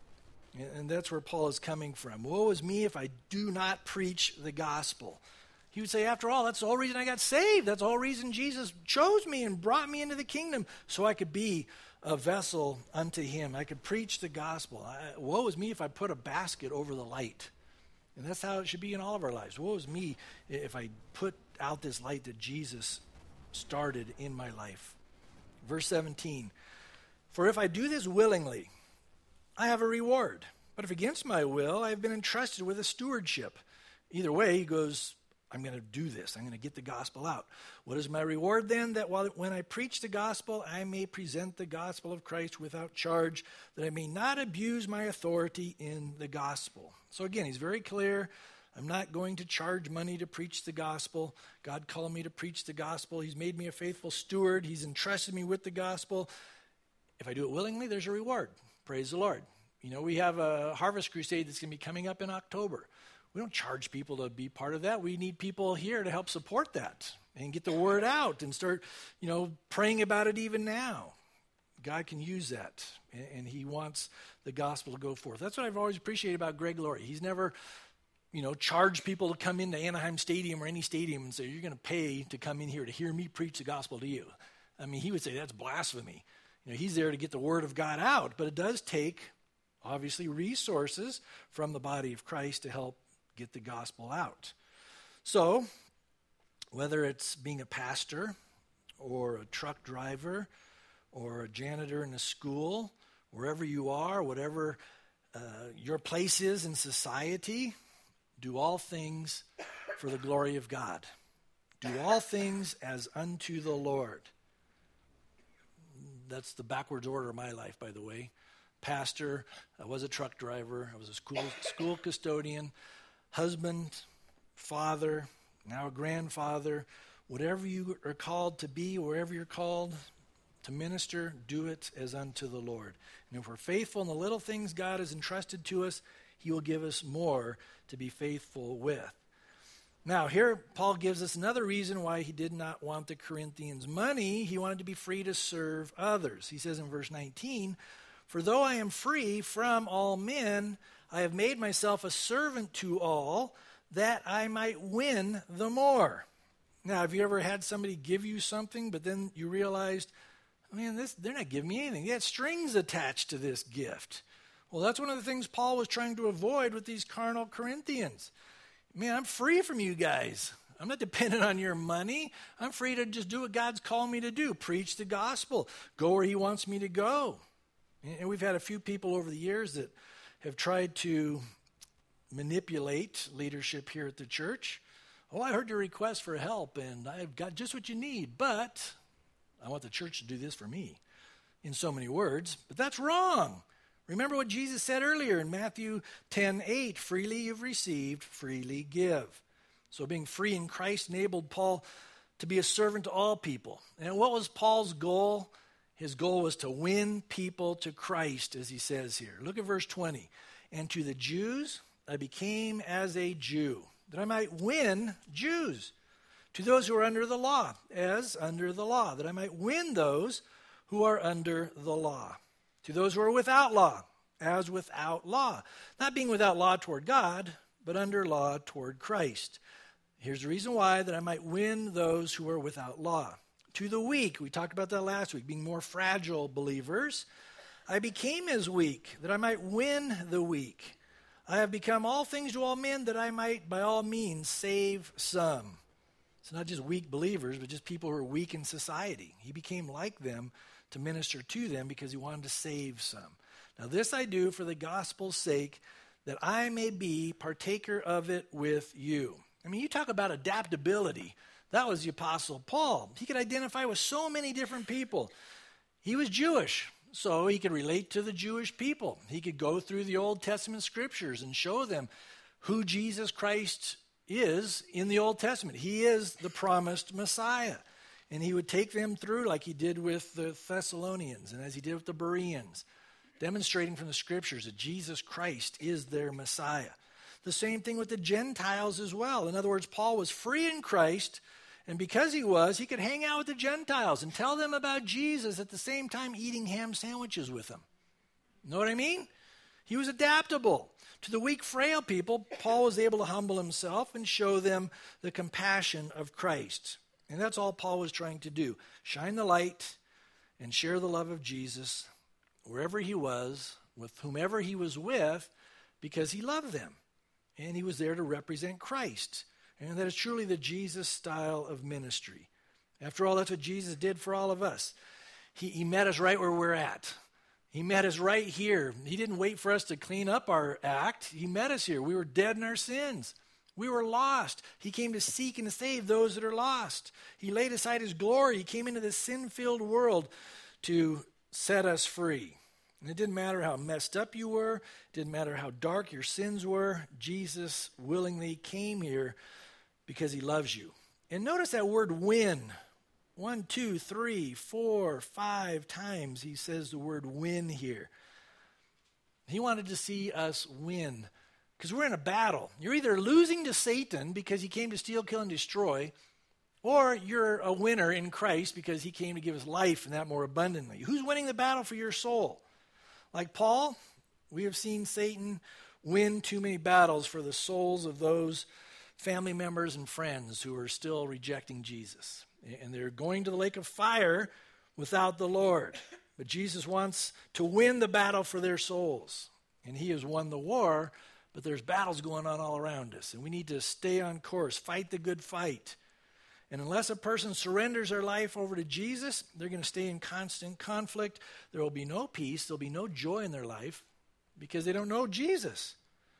Speaker 2: And that's where Paul is coming from. Woe is me if I do not preach the gospel. He would say, after all, that's the whole reason I got saved. That's the whole reason Jesus chose me and brought me into the kingdom, so I could be a vessel unto him. I could preach the gospel. I, woe is me if I put a basket over the light. And that's how it should be in all of our lives. Woe is me if I put out this light that Jesus started in my life. Verse seventeen, For if I do this willingly, I have a reward. But if against my will, I have been entrusted with a stewardship. Either way, he goes, I'm going to do this. I'm going to get the gospel out. What is my reward then? That while when I preach the gospel, I may present the gospel of Christ without charge, that I may not abuse my authority in the gospel. So again, he's very clear. I'm not going to charge money to preach the gospel. God called me to preach the gospel. He's made me a faithful steward. He's entrusted me with the gospel. If I do it willingly, there's a reward. Praise the Lord. You know, we have a harvest crusade that's going to be coming up in October. We don't charge people to be part of that. We need people here to help support that and get the word out and start, you know, praying about it even now. God can use that, and he wants the gospel to go forth. That's what I've always appreciated about Greg Laurie. He's never, you know, charged people to come into Anaheim Stadium or any stadium and say, you're going to pay to come in here to hear me preach the gospel to you. I mean, he would say that's blasphemy. You know, he's there to get the word of God out, but it does take, obviously, resources from the body of Christ to help get the gospel out. So, whether it's being a pastor or a truck driver or a janitor in a school, wherever you are, whatever uh, your place is in society, do all things for the glory of God. Do all things as unto the Lord. That's the backwards order of my life, by the way. Pastor, I was a truck driver, I was a school school custodian, husband, father, now a grandfather. Whatever you are called to be, wherever you're called to minister, do it as unto the Lord. And if we're faithful in the little things God has entrusted to us, he will give us more to be faithful with. Now, here Paul gives us another reason why he did not want the Corinthians' money. He wanted to be free to serve others. He says in verse nineteen, For though I am free from all men, I have made myself a servant to all, that I might win the more. Now, have you ever had somebody give you something, but then you realized, man, this, they're not giving me anything. They had strings attached to this gift. Well, that's one of the things Paul was trying to avoid with these carnal Corinthians. Man, I'm free from you guys. I'm not dependent on your money. I'm free to just do what God's called me to do, preach the gospel, go where he wants me to go. And we've had a few people over the years that have tried to manipulate leadership here at the church. Oh, I heard your request for help, and I've got just what you need, but I want the church to do this for me, in so many words. But that's wrong. Remember what Jesus said earlier in Matthew ten eight, freely you've received, freely give. So being free in Christ enabled Paul to be a servant to all people. And what was Paul's goal? His goal was to win people to Christ, as he says here. Look at verse twenty. And to the Jews I became as a Jew, that I might win Jews. To those who are under the law, as under the law, that I might win those who are under the law. To those who are without law, as without law. Not being without law toward God, but under law toward Christ. Here's the reason why, that I might win those who are without law. To the weak, we talked about that last week, being more fragile believers. I became as weak, that I might win the weak. I have become all things to all men, that I might by all means save some. It's not just weak believers, but just people who are weak in society. He became like them to minister to them because he wanted to save some. Now this I do for the gospel's sake, that I may be partaker of it with you. I mean, you talk about adaptability. That was the Apostle Paul. He could identify with so many different people. He was Jewish, so he could relate to the Jewish people. He could go through the Old Testament scriptures and show them who Jesus Christ is in the Old Testament. He is the promised Messiah. And he would take them through like he did with the Thessalonians and as he did with the Bereans, demonstrating from the scriptures that Jesus Christ is their Messiah. The same thing with the Gentiles as well. In other words, Paul was free in Christ, and because he was, he could hang out with the Gentiles and tell them about Jesus at the same time eating ham sandwiches with them. Know what I mean? He was adaptable. To the weak, frail people, Paul was able to humble himself and show them the compassion of Christ. And that's all Paul was trying to do. Shine the light and share the love of Jesus wherever he was, with whomever he was with, because he loved them. And he was there to represent Christ. And that is truly the Jesus style of ministry. After all, that's what Jesus did for all of us. He, he met us right where we're at. He met us right here. He didn't wait for us to clean up our act. He met us here. We were dead in our sins. We were lost. He came to seek and to save those that are lost. He laid aside his glory. He came into this sin-filled world to set us free. And it didn't matter how messed up you were. It didn't matter how dark your sins were. Jesus willingly came here because he loves you. And notice that word win. One, two, three, four, five times he says the word win here. He wanted to see us win. Because we're in a battle. You're either losing to Satan because he came to steal, kill, and destroy, or you're a winner in Christ because he came to give us life and that more abundantly. Who's winning the battle for your soul? Like Paul, we have seen Satan win too many battles for the souls of those family members and friends who are still rejecting Jesus. And they're going to the lake of fire without the Lord. But Jesus wants to win the battle for their souls. And he has won the war. But there's battles going on all around us, and we need to stay on course, fight the good fight. And unless a person surrenders their life over to Jesus, they're going to stay in constant conflict. There will be no peace. There'll be no joy in their life because they don't know Jesus.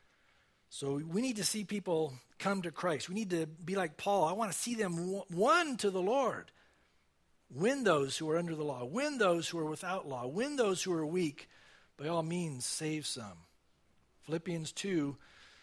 Speaker 2: So we need to see people come to Christ. We need to be like Paul. I want to see them won to the Lord. Win those who are under the law. Win those who are without law. Win those who are weak. By all means, save some. Philippians two,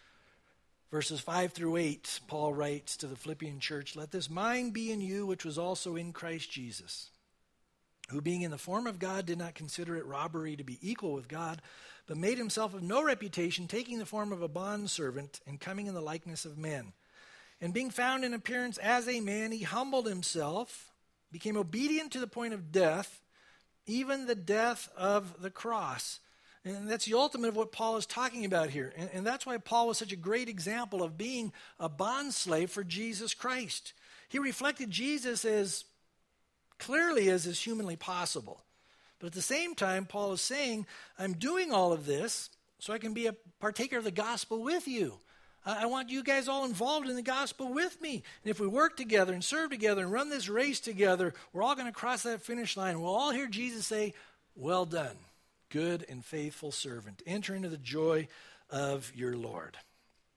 Speaker 2: verses five through eight, Paul writes to the Philippian church, "Let this mind be in you, which was also in Christ Jesus, who being in the form of God did not consider it robbery to be equal with God, but made himself of no reputation, taking the form of a bondservant and coming in the likeness of men. And being found in appearance as a man, he humbled himself, became obedient to the point of death, even the death of the cross." And that's the ultimate of what Paul is talking about here. And, and that's why Paul was such a great example of being a bondslave for Jesus Christ. He reflected Jesus as clearly as is humanly possible. But at the same time, Paul is saying, I'm doing all of this so I can be a partaker of the gospel with you. I, I want you guys all involved in the gospel with me. And if we work together and serve together and run this race together, we're all going to cross that finish line. We'll all hear Jesus say, well done, good and faithful servant. Enter into the joy of your Lord.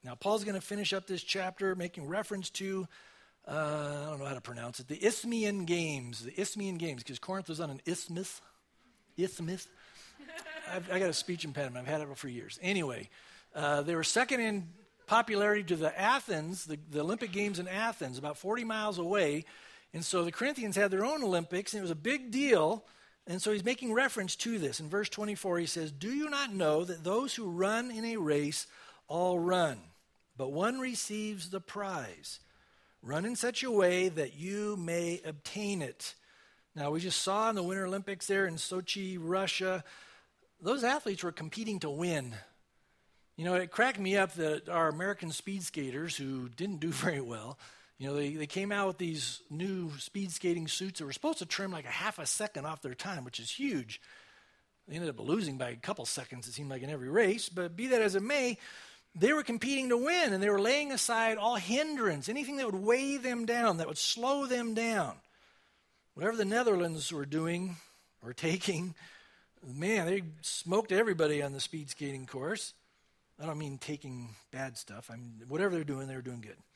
Speaker 2: Now, Paul's going to finish up this chapter making reference to, uh, I don't know how to pronounce it, the Isthmian Games. The Isthmian Games, because Corinth was on an isthmus. Isthmus. I've, I got a speech impediment. I've had it for years. Anyway, uh, they were second in popularity to the Athens, the, the Olympic Games in Athens, about forty miles away. And so the Corinthians had their own Olympics, and it was a big deal. And so he's making reference to this. In verse twenty-four, he says, "Do you not know that those who run in a race all run, but one receives the prize? Run in such a way that you may obtain it." Now, we just saw in the Winter Olympics there in Sochi, Russia, those athletes were competing to win. You know, it cracked me up that our American speed skaters who didn't do very well, you know, they, they came out with these new speed skating suits that were supposed to trim like a half a second off their time, which is huge. They ended up losing by a couple seconds, it seemed like, in every race. But be that as it may, they were competing to win, and they were laying aside all hindrance, anything that would weigh them down, that would slow them down. Whatever the Netherlands were doing or taking, man, they smoked everybody on the speed skating course. I don't mean taking bad stuff. I mean, whatever they're doing, they were doing good.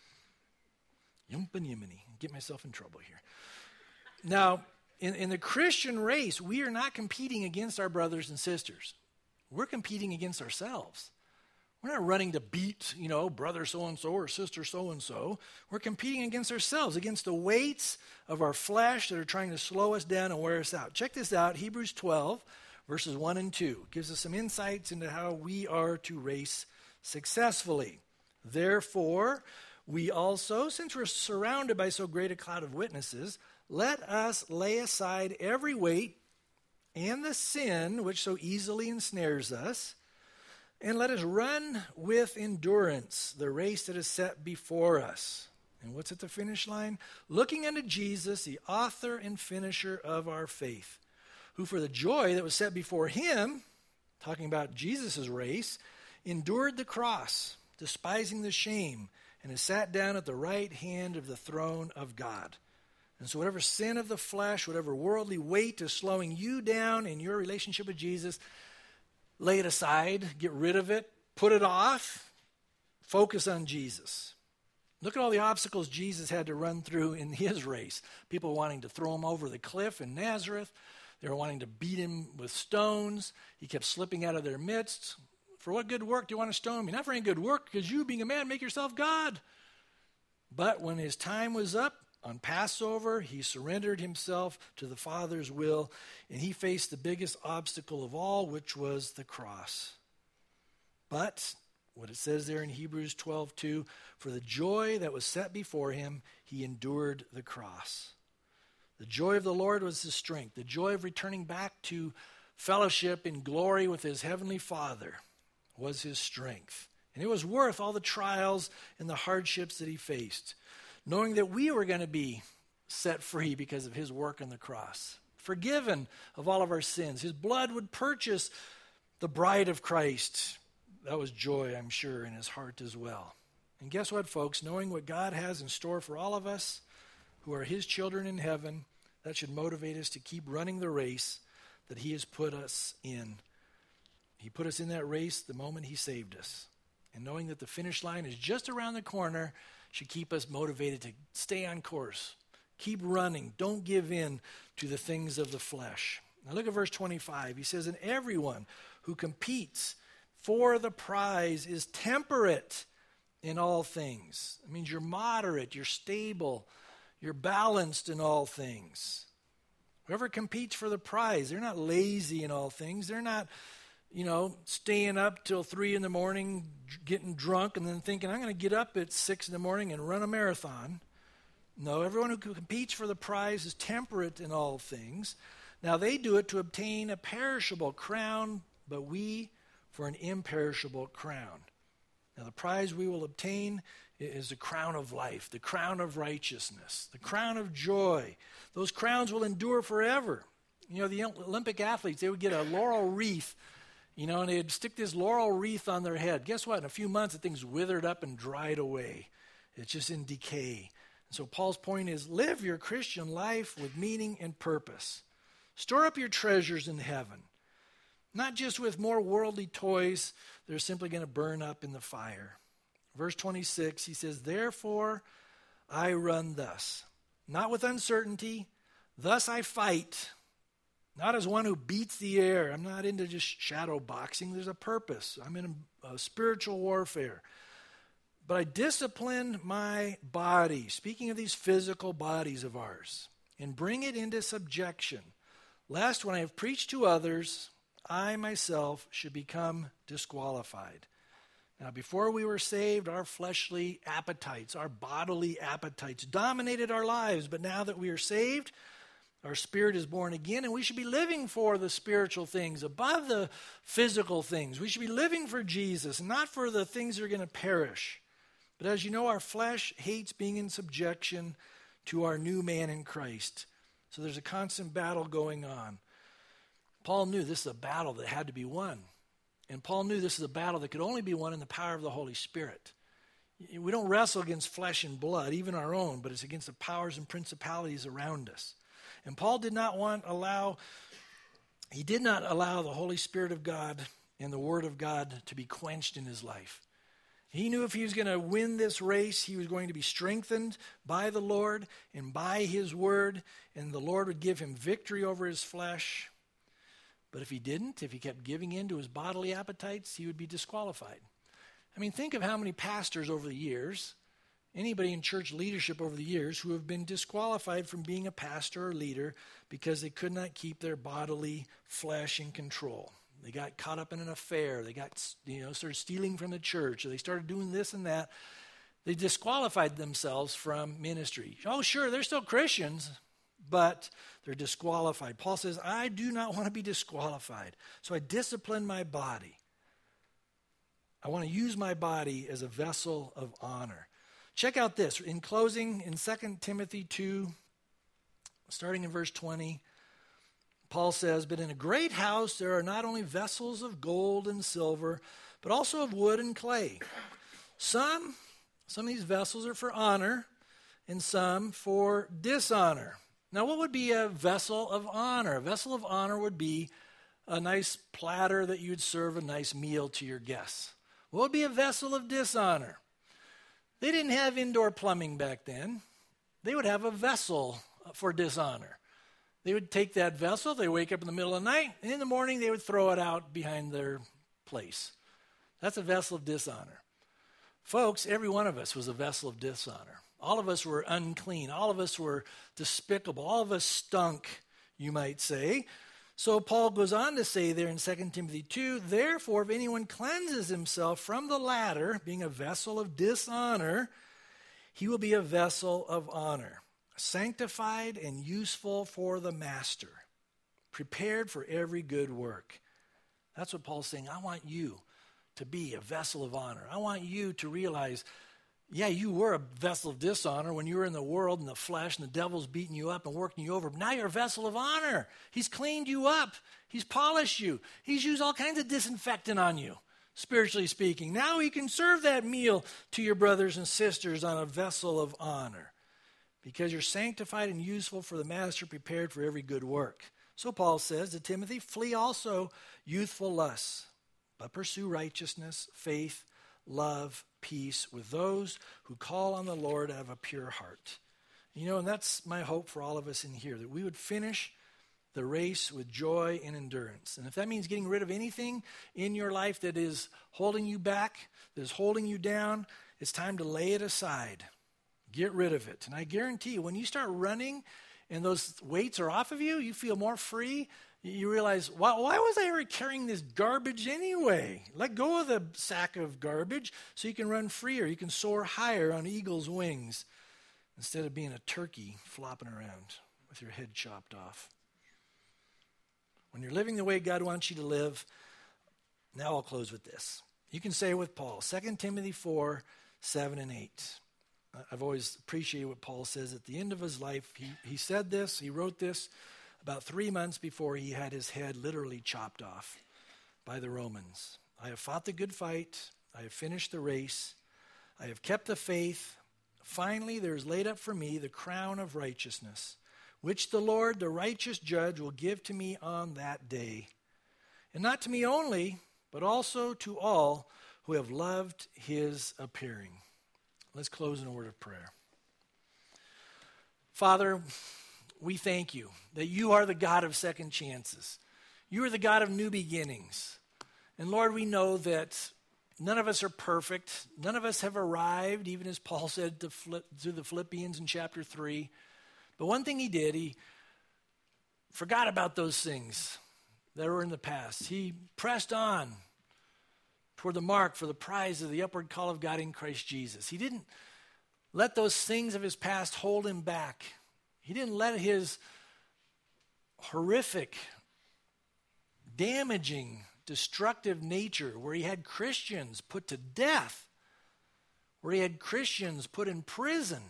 Speaker 2: Yumpin yimini. Get myself in trouble here. Now, in, in the Christian race, we are not competing against our brothers and sisters. We're competing against ourselves. We're not running to beat, you know, brother so-and-so or sister so-and-so. We're competing against ourselves, against the weights of our flesh that are trying to slow us down and wear us out. Check this out, Hebrews twelve. Verses one and two gives us some insights into how we are to race successfully. "Therefore, we also, since we're surrounded by so great a cloud of witnesses, let us lay aside every weight and the sin which so easily ensnares us, and let us run with endurance the race that is set before us." And what's at the finish line? "Looking unto Jesus, the author and finisher of our faith, who for the joy that was set before him," talking about Jesus' race, "endured the cross, despising the shame, and has sat down at the right hand of the throne of God." And so whatever sin of the flesh, whatever worldly weight is slowing you down in your relationship with Jesus, lay it aside, get rid of it, put it off, focus on Jesus. Look at all the obstacles Jesus had to run through in his race. People wanting to throw him over the cliff in Nazareth. They were wanting to beat him with stones. He kept slipping out of their midst. "For what good work do you want to stone me?" "Not for any good work, because you, being a man, make yourself God." But when his time was up, on Passover, he surrendered himself to the Father's will, and he faced the biggest obstacle of all, which was the cross. But what it says there in Hebrews twelve two, "For the joy that was set before him, he endured the cross." The joy of the Lord was his strength. The joy of returning back to fellowship in glory with his heavenly Father was his strength. And it was worth all the trials and the hardships that he faced, knowing that we were going to be set free because of his work on the cross, forgiven of all of our sins. His blood would purchase the bride of Christ. That was joy, I'm sure, in his heart as well. And guess what, folks? Knowing what God has in store for all of us who are his children in heaven, that should motivate us to keep running the race that he has put us in. He put us in that race the moment he saved us. And knowing that the finish line is just around the corner should keep us motivated to stay on course. Keep running. Don't give in to the things of the flesh. Now look at verse twenty-five. He says, "And everyone who competes for the prize is temperate in all things." It means you're moderate, you're stable, you're balanced in all things. Whoever competes for the prize, they're not lazy in all things. They're not, you know, staying up till three in the morning, getting drunk, and then thinking, "I'm going to get up at six in the morning and run a marathon." No, everyone who competes for the prize is temperate in all things. Now they do it to obtain a perishable crown, but we for an imperishable crown. Now the prize we will obtain is the crown of life, the crown of righteousness, the crown of joy. Those crowns will endure forever. You know, the Olympic athletes, they would get a laurel wreath, you know, and they'd stick this laurel wreath on their head. Guess what? In a few months, the thing's withered up and dried away. It's just in decay. And so Paul's point is, live your Christian life with meaning and purpose. Store up your treasures in heaven, not just with more worldly toys that are simply going to burn up in the fire. verse twenty-six, he says, therefore I run thus, not with uncertainty, thus I fight, not as one who beats the air. I'm not into just shadow boxing. There's a purpose. I'm in a, a spiritual warfare. But I discipline my body, speaking of these physical bodies of ours, and bring it into subjection, lest when I have preached to others, I myself should become disqualified. Now, before we were saved, our fleshly appetites, our bodily appetites dominated our lives. But now that we are saved, our spirit is born again, and we should be living for the spiritual things above the physical things. We should be living for Jesus, not for the things that are going to perish. But as you know, our flesh hates being in subjection to our new man in Christ. So there's a constant battle going on. Paul knew this is a battle that had to be won. And Paul knew this is a battle that could only be won in the power of the Holy Spirit. We don't wrestle against flesh and blood, even our own, but it's against the powers and principalities around us. And Paul did not want allow, he did not allow the Holy Spirit of God and the Word of God to be quenched in his life. He knew if he was going to win this race, he was going to be strengthened by the Lord and by his Word, and the Lord would give him victory over his flesh. But if he didn't, if he kept giving in to his bodily appetites, he would be disqualified. I mean, think of how many pastors over the years, anybody in church leadership over the years, who have been disqualified from being a pastor or leader because they could not keep their bodily flesh in control. They got caught up in an affair. They got, you know, started stealing from the church. Or they started doing this and that. They disqualified themselves from ministry. Oh, sure, they're still Christians, but they're disqualified. Paul says, I do not want to be disqualified. So I discipline my body. I want to use my body as a vessel of honor. Check out this. In closing, in Second Timothy two, starting in verse twenty, Paul says, but in a great house there are not only vessels of gold and silver, but also of wood and clay. Some, some of these vessels are for honor, and some for dishonor. Now, what would be a vessel of honor? A vessel of honor would be a nice platter that you'd serve a nice meal to your guests. What would be a vessel of dishonor? They didn't have indoor plumbing back then. They would have a vessel for dishonor. They would take that vessel, they wake up in the middle of the night, and in the morning they would throw it out behind their place. That's a vessel of dishonor. Folks, every one of us was a vessel of dishonor. All of us were unclean. All of us were despicable. All of us stunk, you might say. So Paul goes on to say there in Second Timothy two, therefore, if anyone cleanses himself from the latter, being a vessel of dishonor, he will be a vessel of honor, sanctified and useful for the master, prepared for every good work. That's what Paul's saying. I want you to be a vessel of honor. I want you to realize, yeah, you were a vessel of dishonor when you were in the world and the flesh and the devil's beating you up and working you over. But now you're a vessel of honor. He's cleaned you up. He's polished you. He's used all kinds of disinfectant on you, spiritually speaking. Now he can serve that meal to your brothers and sisters on a vessel of honor, because you're sanctified and useful for the master, prepared for every good work. So Paul says to Timothy, flee also youthful lusts, but pursue righteousness, faith, love, peace with those who call on the Lord out of a pure heart. You know, and that's my hope for all of us in here, that we would finish the race with joy and endurance. And if that means getting rid of anything in your life that is holding you back, that is holding you down, it's time to lay it aside. Get rid of it. And I guarantee you, when you start running and those weights are off of you, you feel more free. You realize, why, why was I ever carrying this garbage anyway? Let go of the sack of garbage so you can run freer. You can soar higher on eagle's wings instead of being a turkey flopping around with your head chopped off. When you're living the way God wants you to live, now I'll close with this. You can say with Paul, Second Timothy four, seven and eight. I've always appreciated what Paul says at the end of his life. He, he said this, he wrote this about three months before he had his head literally chopped off by the Romans. I have fought the good fight. I have finished the race. I have kept the faith. Finally, there is laid up for me the crown of righteousness, which the Lord, the righteous judge, will give to me on that day. And not to me only, but also to all who have loved his appearing. Let's close in a word of prayer. Father, we thank you that you are the God of second chances. You are the God of new beginnings. And Lord, we know that none of us are perfect. None of us have arrived, even as Paul said to, Philipp, to the Philippians in chapter three. But one thing he did, he forgot about those things that were in the past. He pressed on toward the mark for the prize of the upward call of God in Christ Jesus. He didn't let those things of his past hold him back. He didn't let his horrific, damaging, destructive nature, where he had Christians put to death, where he had Christians put in prison.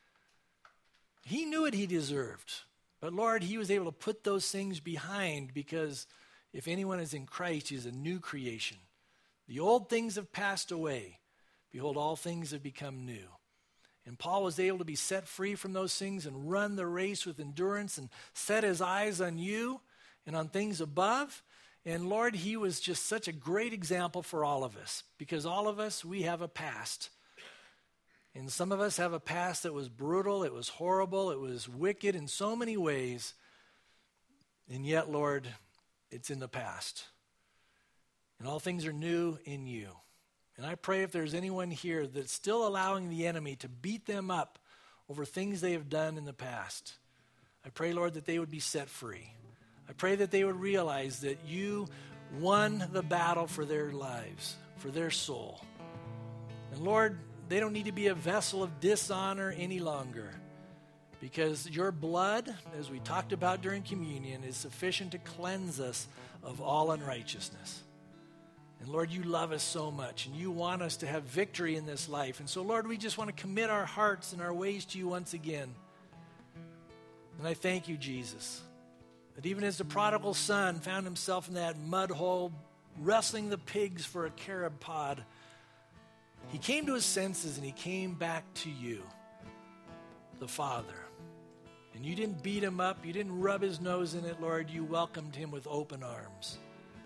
Speaker 2: He knew what he deserved. But Lord, he was able to put those things behind, because if anyone is in Christ, he is a new creation. The old things have passed away. Behold, all things have become new. And Paul was able to be set free from those things and run the race with endurance and set his eyes on you and on things above. And Lord, he was just such a great example for all of us, because all of us, we have a past. And some of us have a past that was brutal, it was horrible, it was wicked in so many ways. And yet, Lord, it's in the past. And all things are new in you. And I pray if there's anyone here that's still allowing the enemy to beat them up over things they have done in the past, I pray, Lord, that they would be set free. I pray that they would realize that you won the battle for their lives, for their soul. And Lord, they don't need to be a vessel of dishonor any longer, because your blood, as we talked about during communion, is sufficient to cleanse us of all unrighteousness. And Lord, you love us so much, and you want us to have victory in this life. And so, Lord, we just want to commit our hearts and our ways to you once again. And I thank you, Jesus, that even as the prodigal son found himself in that mud hole, wrestling the pigs for a carob pod, he came to his senses and he came back to you, the Father. And you didn't beat him up. You didn't rub his nose in it, Lord. You welcomed him with open arms.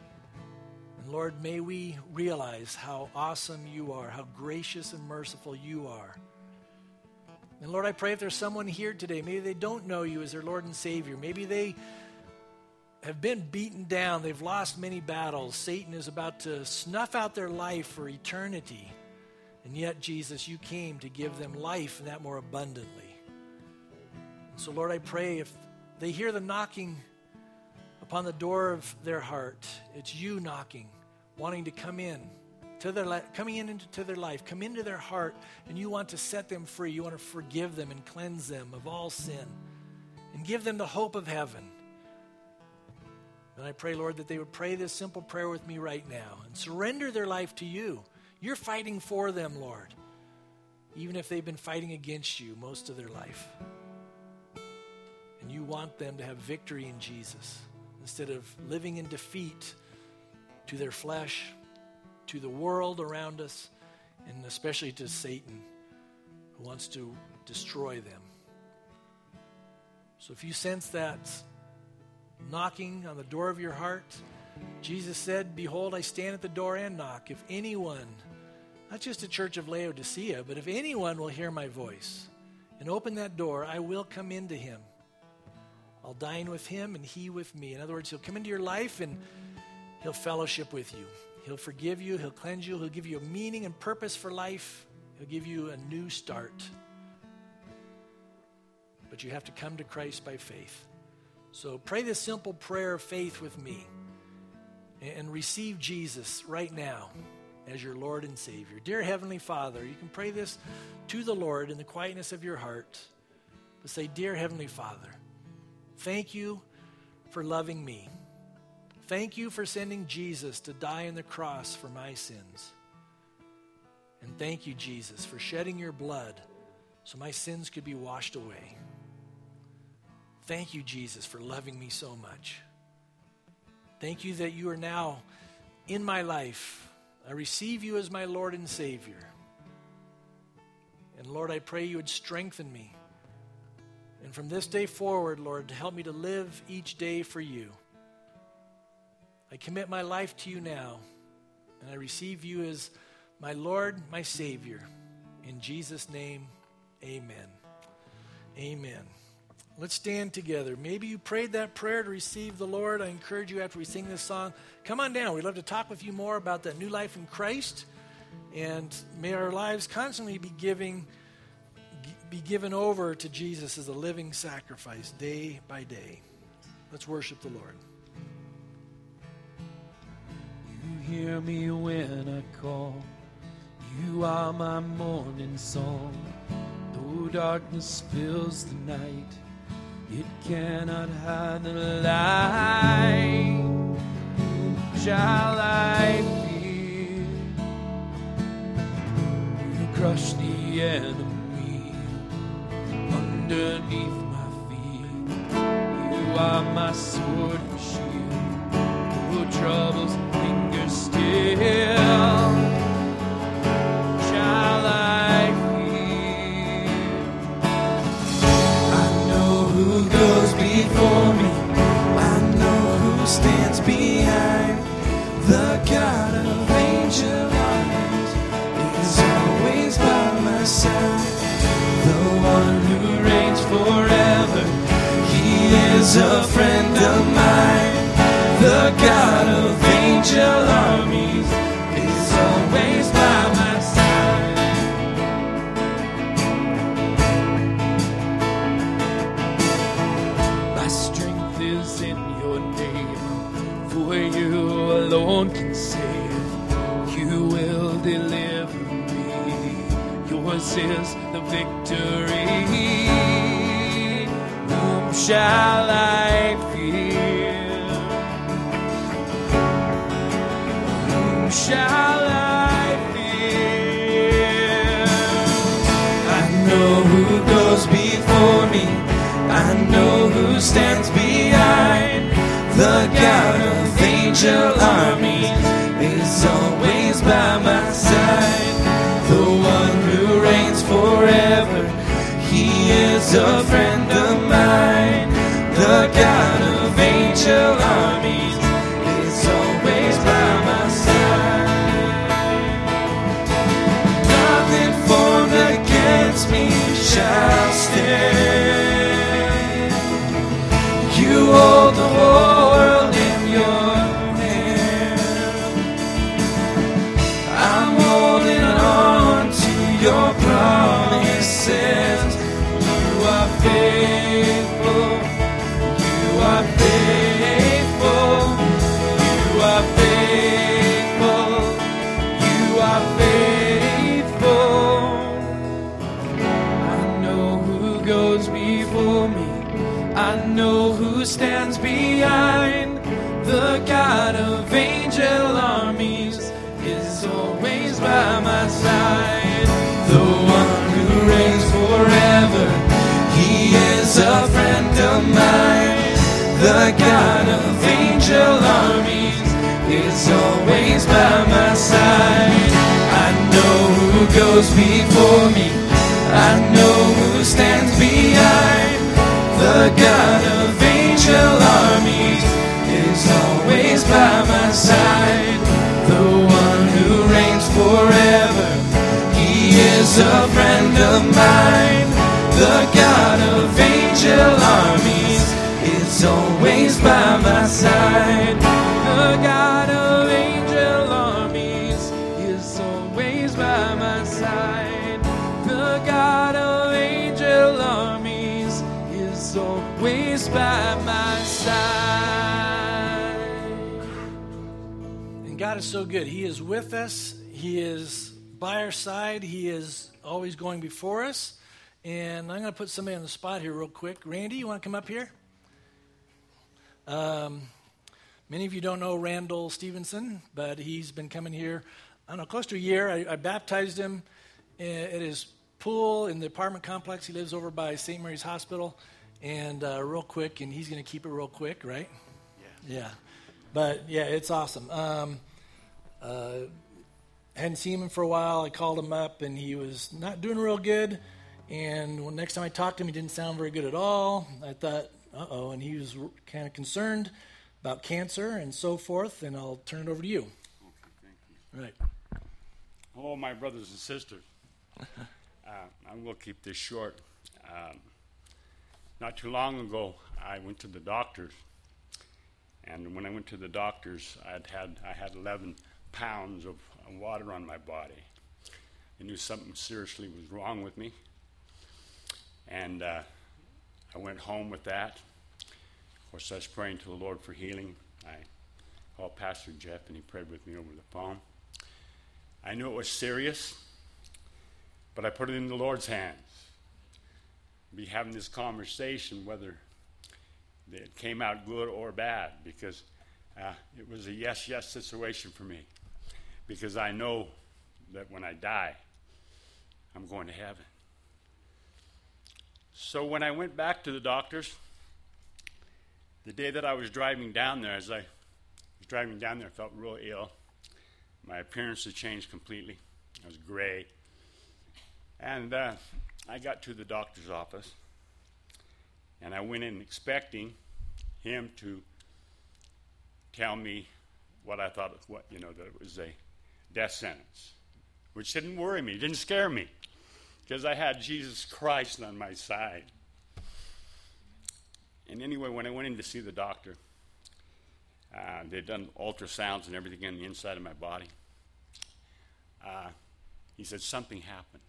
Speaker 2: And Lord, may we realize how awesome you are, how gracious and merciful you are. And Lord, I pray if there's someone here today, maybe they don't know you as their Lord and Savior. Maybe they have been beaten down. They've lost many battles. Satan is about to snuff out their life for eternity. And yet, Jesus, you came to give them life, and that more abundantly. So, Lord, I pray if they hear the knocking upon the door of their heart, it's you knocking, wanting to come in, to their li- coming in into their life, come into their heart, and you want to set them free. You want to forgive them and cleanse them of all sin and give them the hope of heaven. And I pray, Lord, that they would pray this simple prayer with me right now and surrender their life to you. You're fighting for them, Lord, even if they've been fighting against you most of their life. And you want them to have victory in Jesus instead of living in defeat to their flesh, to the world around us, and especially to Satan, who wants to destroy them. So if you sense that knocking on the door of your heart, Jesus said, behold, I stand at the door and knock. If anyone, not just the church of Laodicea, but if anyone will hear my voice and open that door, I will come into him. I'll dine with him and he with me. In other words, he'll come into your life and he'll fellowship with you. He'll forgive you. He'll cleanse you. He'll give you a meaning and purpose for life. He'll give you a new start. But you have to come to Christ by faith. So pray this simple prayer of faith with me and receive Jesus right now as your Lord and Savior. Dear Heavenly Father, you can pray this to the Lord in the quietness of your heart. But say, Dear Heavenly Father, thank you for loving me. Thank you for sending Jesus to die on the cross for my sins. And thank you, Jesus, for shedding your blood so my sins could be washed away. Thank you, Jesus, for loving me so much. Thank you that you are now in my life. I receive you as my Lord and Savior. And Lord, I pray you would strengthen me. And from this day forward, Lord, help me to live each day for you. I commit my life to you now, and I receive you as my Lord, my Savior. In Jesus' name, amen. Amen. Let's stand together. Maybe you prayed that prayer to receive the Lord. I encourage you after we sing this song, come on down. We'd love to talk with you more about that new life in Christ. And may our lives constantly be giving, be given over to Jesus as a living sacrifice day by day. Let's worship the Lord.
Speaker 3: You hear me when I call. You are my morning song. Though darkness fills the night, it cannot hide the light. Whom shall I fear? You crush the enemy underneath my feet. You are my sword and shield. Though troubles linger still, shall I fear? I know who goes before me. I know who stands behind. The God of angel armies is always by my side. The one who reigns forever, he is a friend of mine. The God of angel armies is always by my side. My strength is in your name, for you alone can save. You will deliver me. Yours is the victory. Whom shall I fear? Whom shall I fear? I know who goes before me. I know who stands behind. The God of angel armies is always by my side. The one who reigns forever, he is a friend of mine. The God of angel armies is always by my side. Nothing formed against me shall stand. You hold the whole world in your hand. I'm holding on to your promises. You are faithful. You are faithful. You are faithful. You are faithful. I know who goes before me. I know who stands behind. The God of angel armies is always by my side. The one who reigns forever, he is a friend of mine. The God of angel armies is always by my side. I know who goes before me. I know who stands behind. The God of angel armies is always by my side. The one who reigns forever, he is a friend of mine. The God of angel armies is always by my side. The God of angel armies is always by my side. The God of angel armies is always by my side.
Speaker 2: And God is so good. He is with us. He is by our side. He is always going before us. And I'm going to put somebody on the spot here real quick. Randy, you want to come up here? Um, many of you don't know Randall Stevenson, but he's been coming here, I don't know, close to a year. I, I baptized him at his pool in the apartment complex. He lives over by Saint Mary's Hospital. And uh, real quick, and he's going to keep it real quick, right? Yeah. Yeah. But, yeah, it's awesome. Um, uh, hadn't seen him for a while. I called him up, and he was not doing real good. And when next time I talked to him, he didn't sound very good at all. I thought, uh-oh, and he was kind of concerned about cancer and so forth, and I'll turn it over to you.
Speaker 4: Okay, thank you.
Speaker 2: Right.
Speaker 4: Oh, my brothers and sisters, uh, I'm going to keep this short. Um, not too long ago, I went to the doctors, and when I went to the doctors, I'd had I had eleven pounds of water on my body. I knew something seriously was wrong with me, and uh, I went home with that. Of course, I was praying to the Lord for healing. I called Pastor Jeff, and he prayed with me over the phone. I knew it was serious, but I put it in the Lord's hands. Be having this conversation whether it came out good or bad, because uh, it was a yes, yes situation for me. Because I know that when I die, I'm going to heaven. So when I went back to the doctors, the day that I was driving down there, as I was driving down there, I felt real ill. My appearance had changed completely. I was gray. And uh, I got to the doctor's office, and I went in expecting him to tell me what I thought, what you know, that it was a death sentence, which didn't worry me, didn't scare me, because I had Jesus Christ on my side. And anyway, when I went in to see the doctor, uh, they'd done ultrasounds and everything on the inside of my body. Uh, he said, something happened.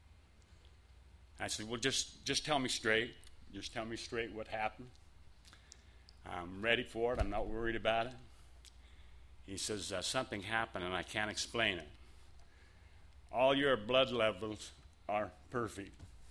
Speaker 4: I said, well, just, just tell me straight. Just tell me straight what happened. I'm ready for it. I'm not worried about it. He says, uh, something happened and I can't explain it. All your blood levels are perfect.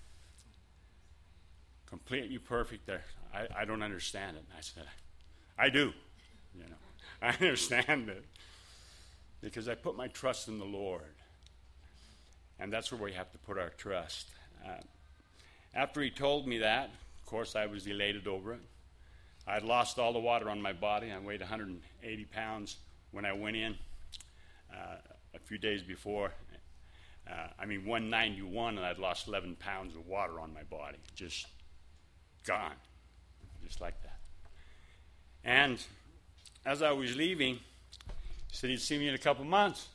Speaker 4: Completely perfect there. I, I don't understand it. I said, I do. You know, I understand it. Because I put my trust in the Lord. And that's where we have to put our trust. Uh, after he told me that, of course, I was elated over it. I had lost all the water on my body. I weighed one hundred eighty pounds when I went in uh, a few days before. Uh, I mean, one ninety-one, and I'd lost eleven pounds of water on my body. Just gone. Just like that. And as I was leaving, he said he'd see me in a couple months.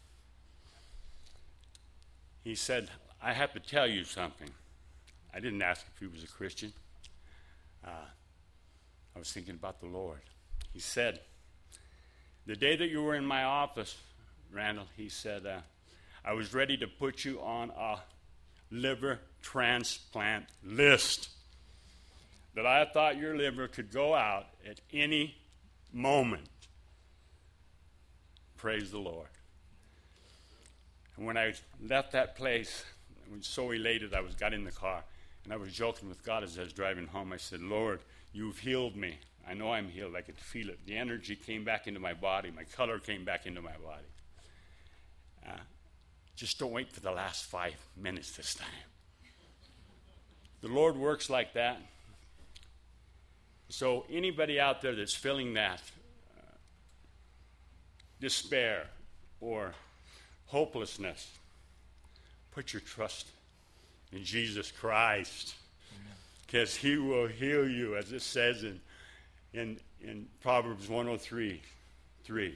Speaker 4: He said, I have to tell you something. I didn't ask if he was a Christian. Uh, I was thinking about the Lord. He said, the day that you were in my office, Randall, he said, uh, I was ready to put you on a liver transplant list. That I thought your liver could go out at any moment. Praise the Lord. And when I left that place, I was so elated, I was got in the car, and I was joking with God as I was driving home. I said, Lord, you've healed me. I know I'm healed. I could feel it. The energy came back into my body. My color came back into my body. Uh, just don't wait for the last five minutes this time. The Lord works like that. So anybody out there that's feeling that uh, despair or hopelessness, put your trust in Jesus Christ, because he will heal you, as it says in in, in Proverbs one oh three, three.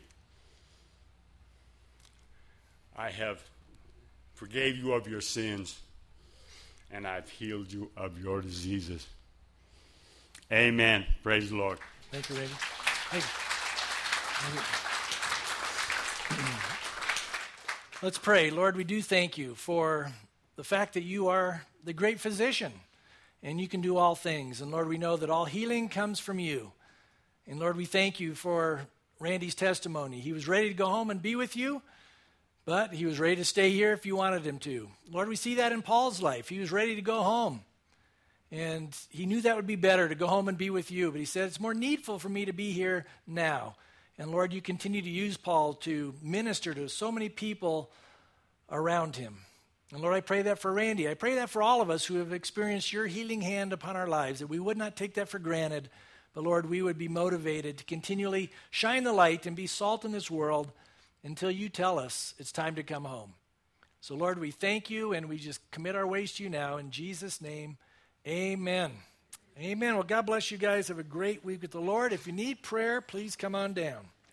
Speaker 4: I have forgave you of your sins, and I've healed you of your diseases. Amen. Praise the Lord.
Speaker 2: Thank you, Randy. Thank you. Thank you. Let's pray. Lord, we do thank you for the fact that you are the great physician and you can do all things. And Lord, we know that all healing comes from you. And Lord, we thank you for Randy's testimony. He was ready to go home and be with you, but he was ready to stay here if you wanted him to. Lord, we see that in Paul's life. He was ready to go home. And he knew that would be better to go home and be with you. But he said, it's more needful for me to be here now. And Lord, you continue to use Paul to minister to so many people around him. And Lord, I pray that for Randy. I pray that for all of us who have experienced your healing hand upon our lives, that we would not take that for granted. But Lord, we would be motivated to continually shine the light and be salt in this world until you tell us it's time to come home. So Lord, we thank you and we just commit our ways to you now. In Jesus' name, amen. Amen. Well, God bless you guys. Have a great week with the Lord. If you need prayer, please come on down.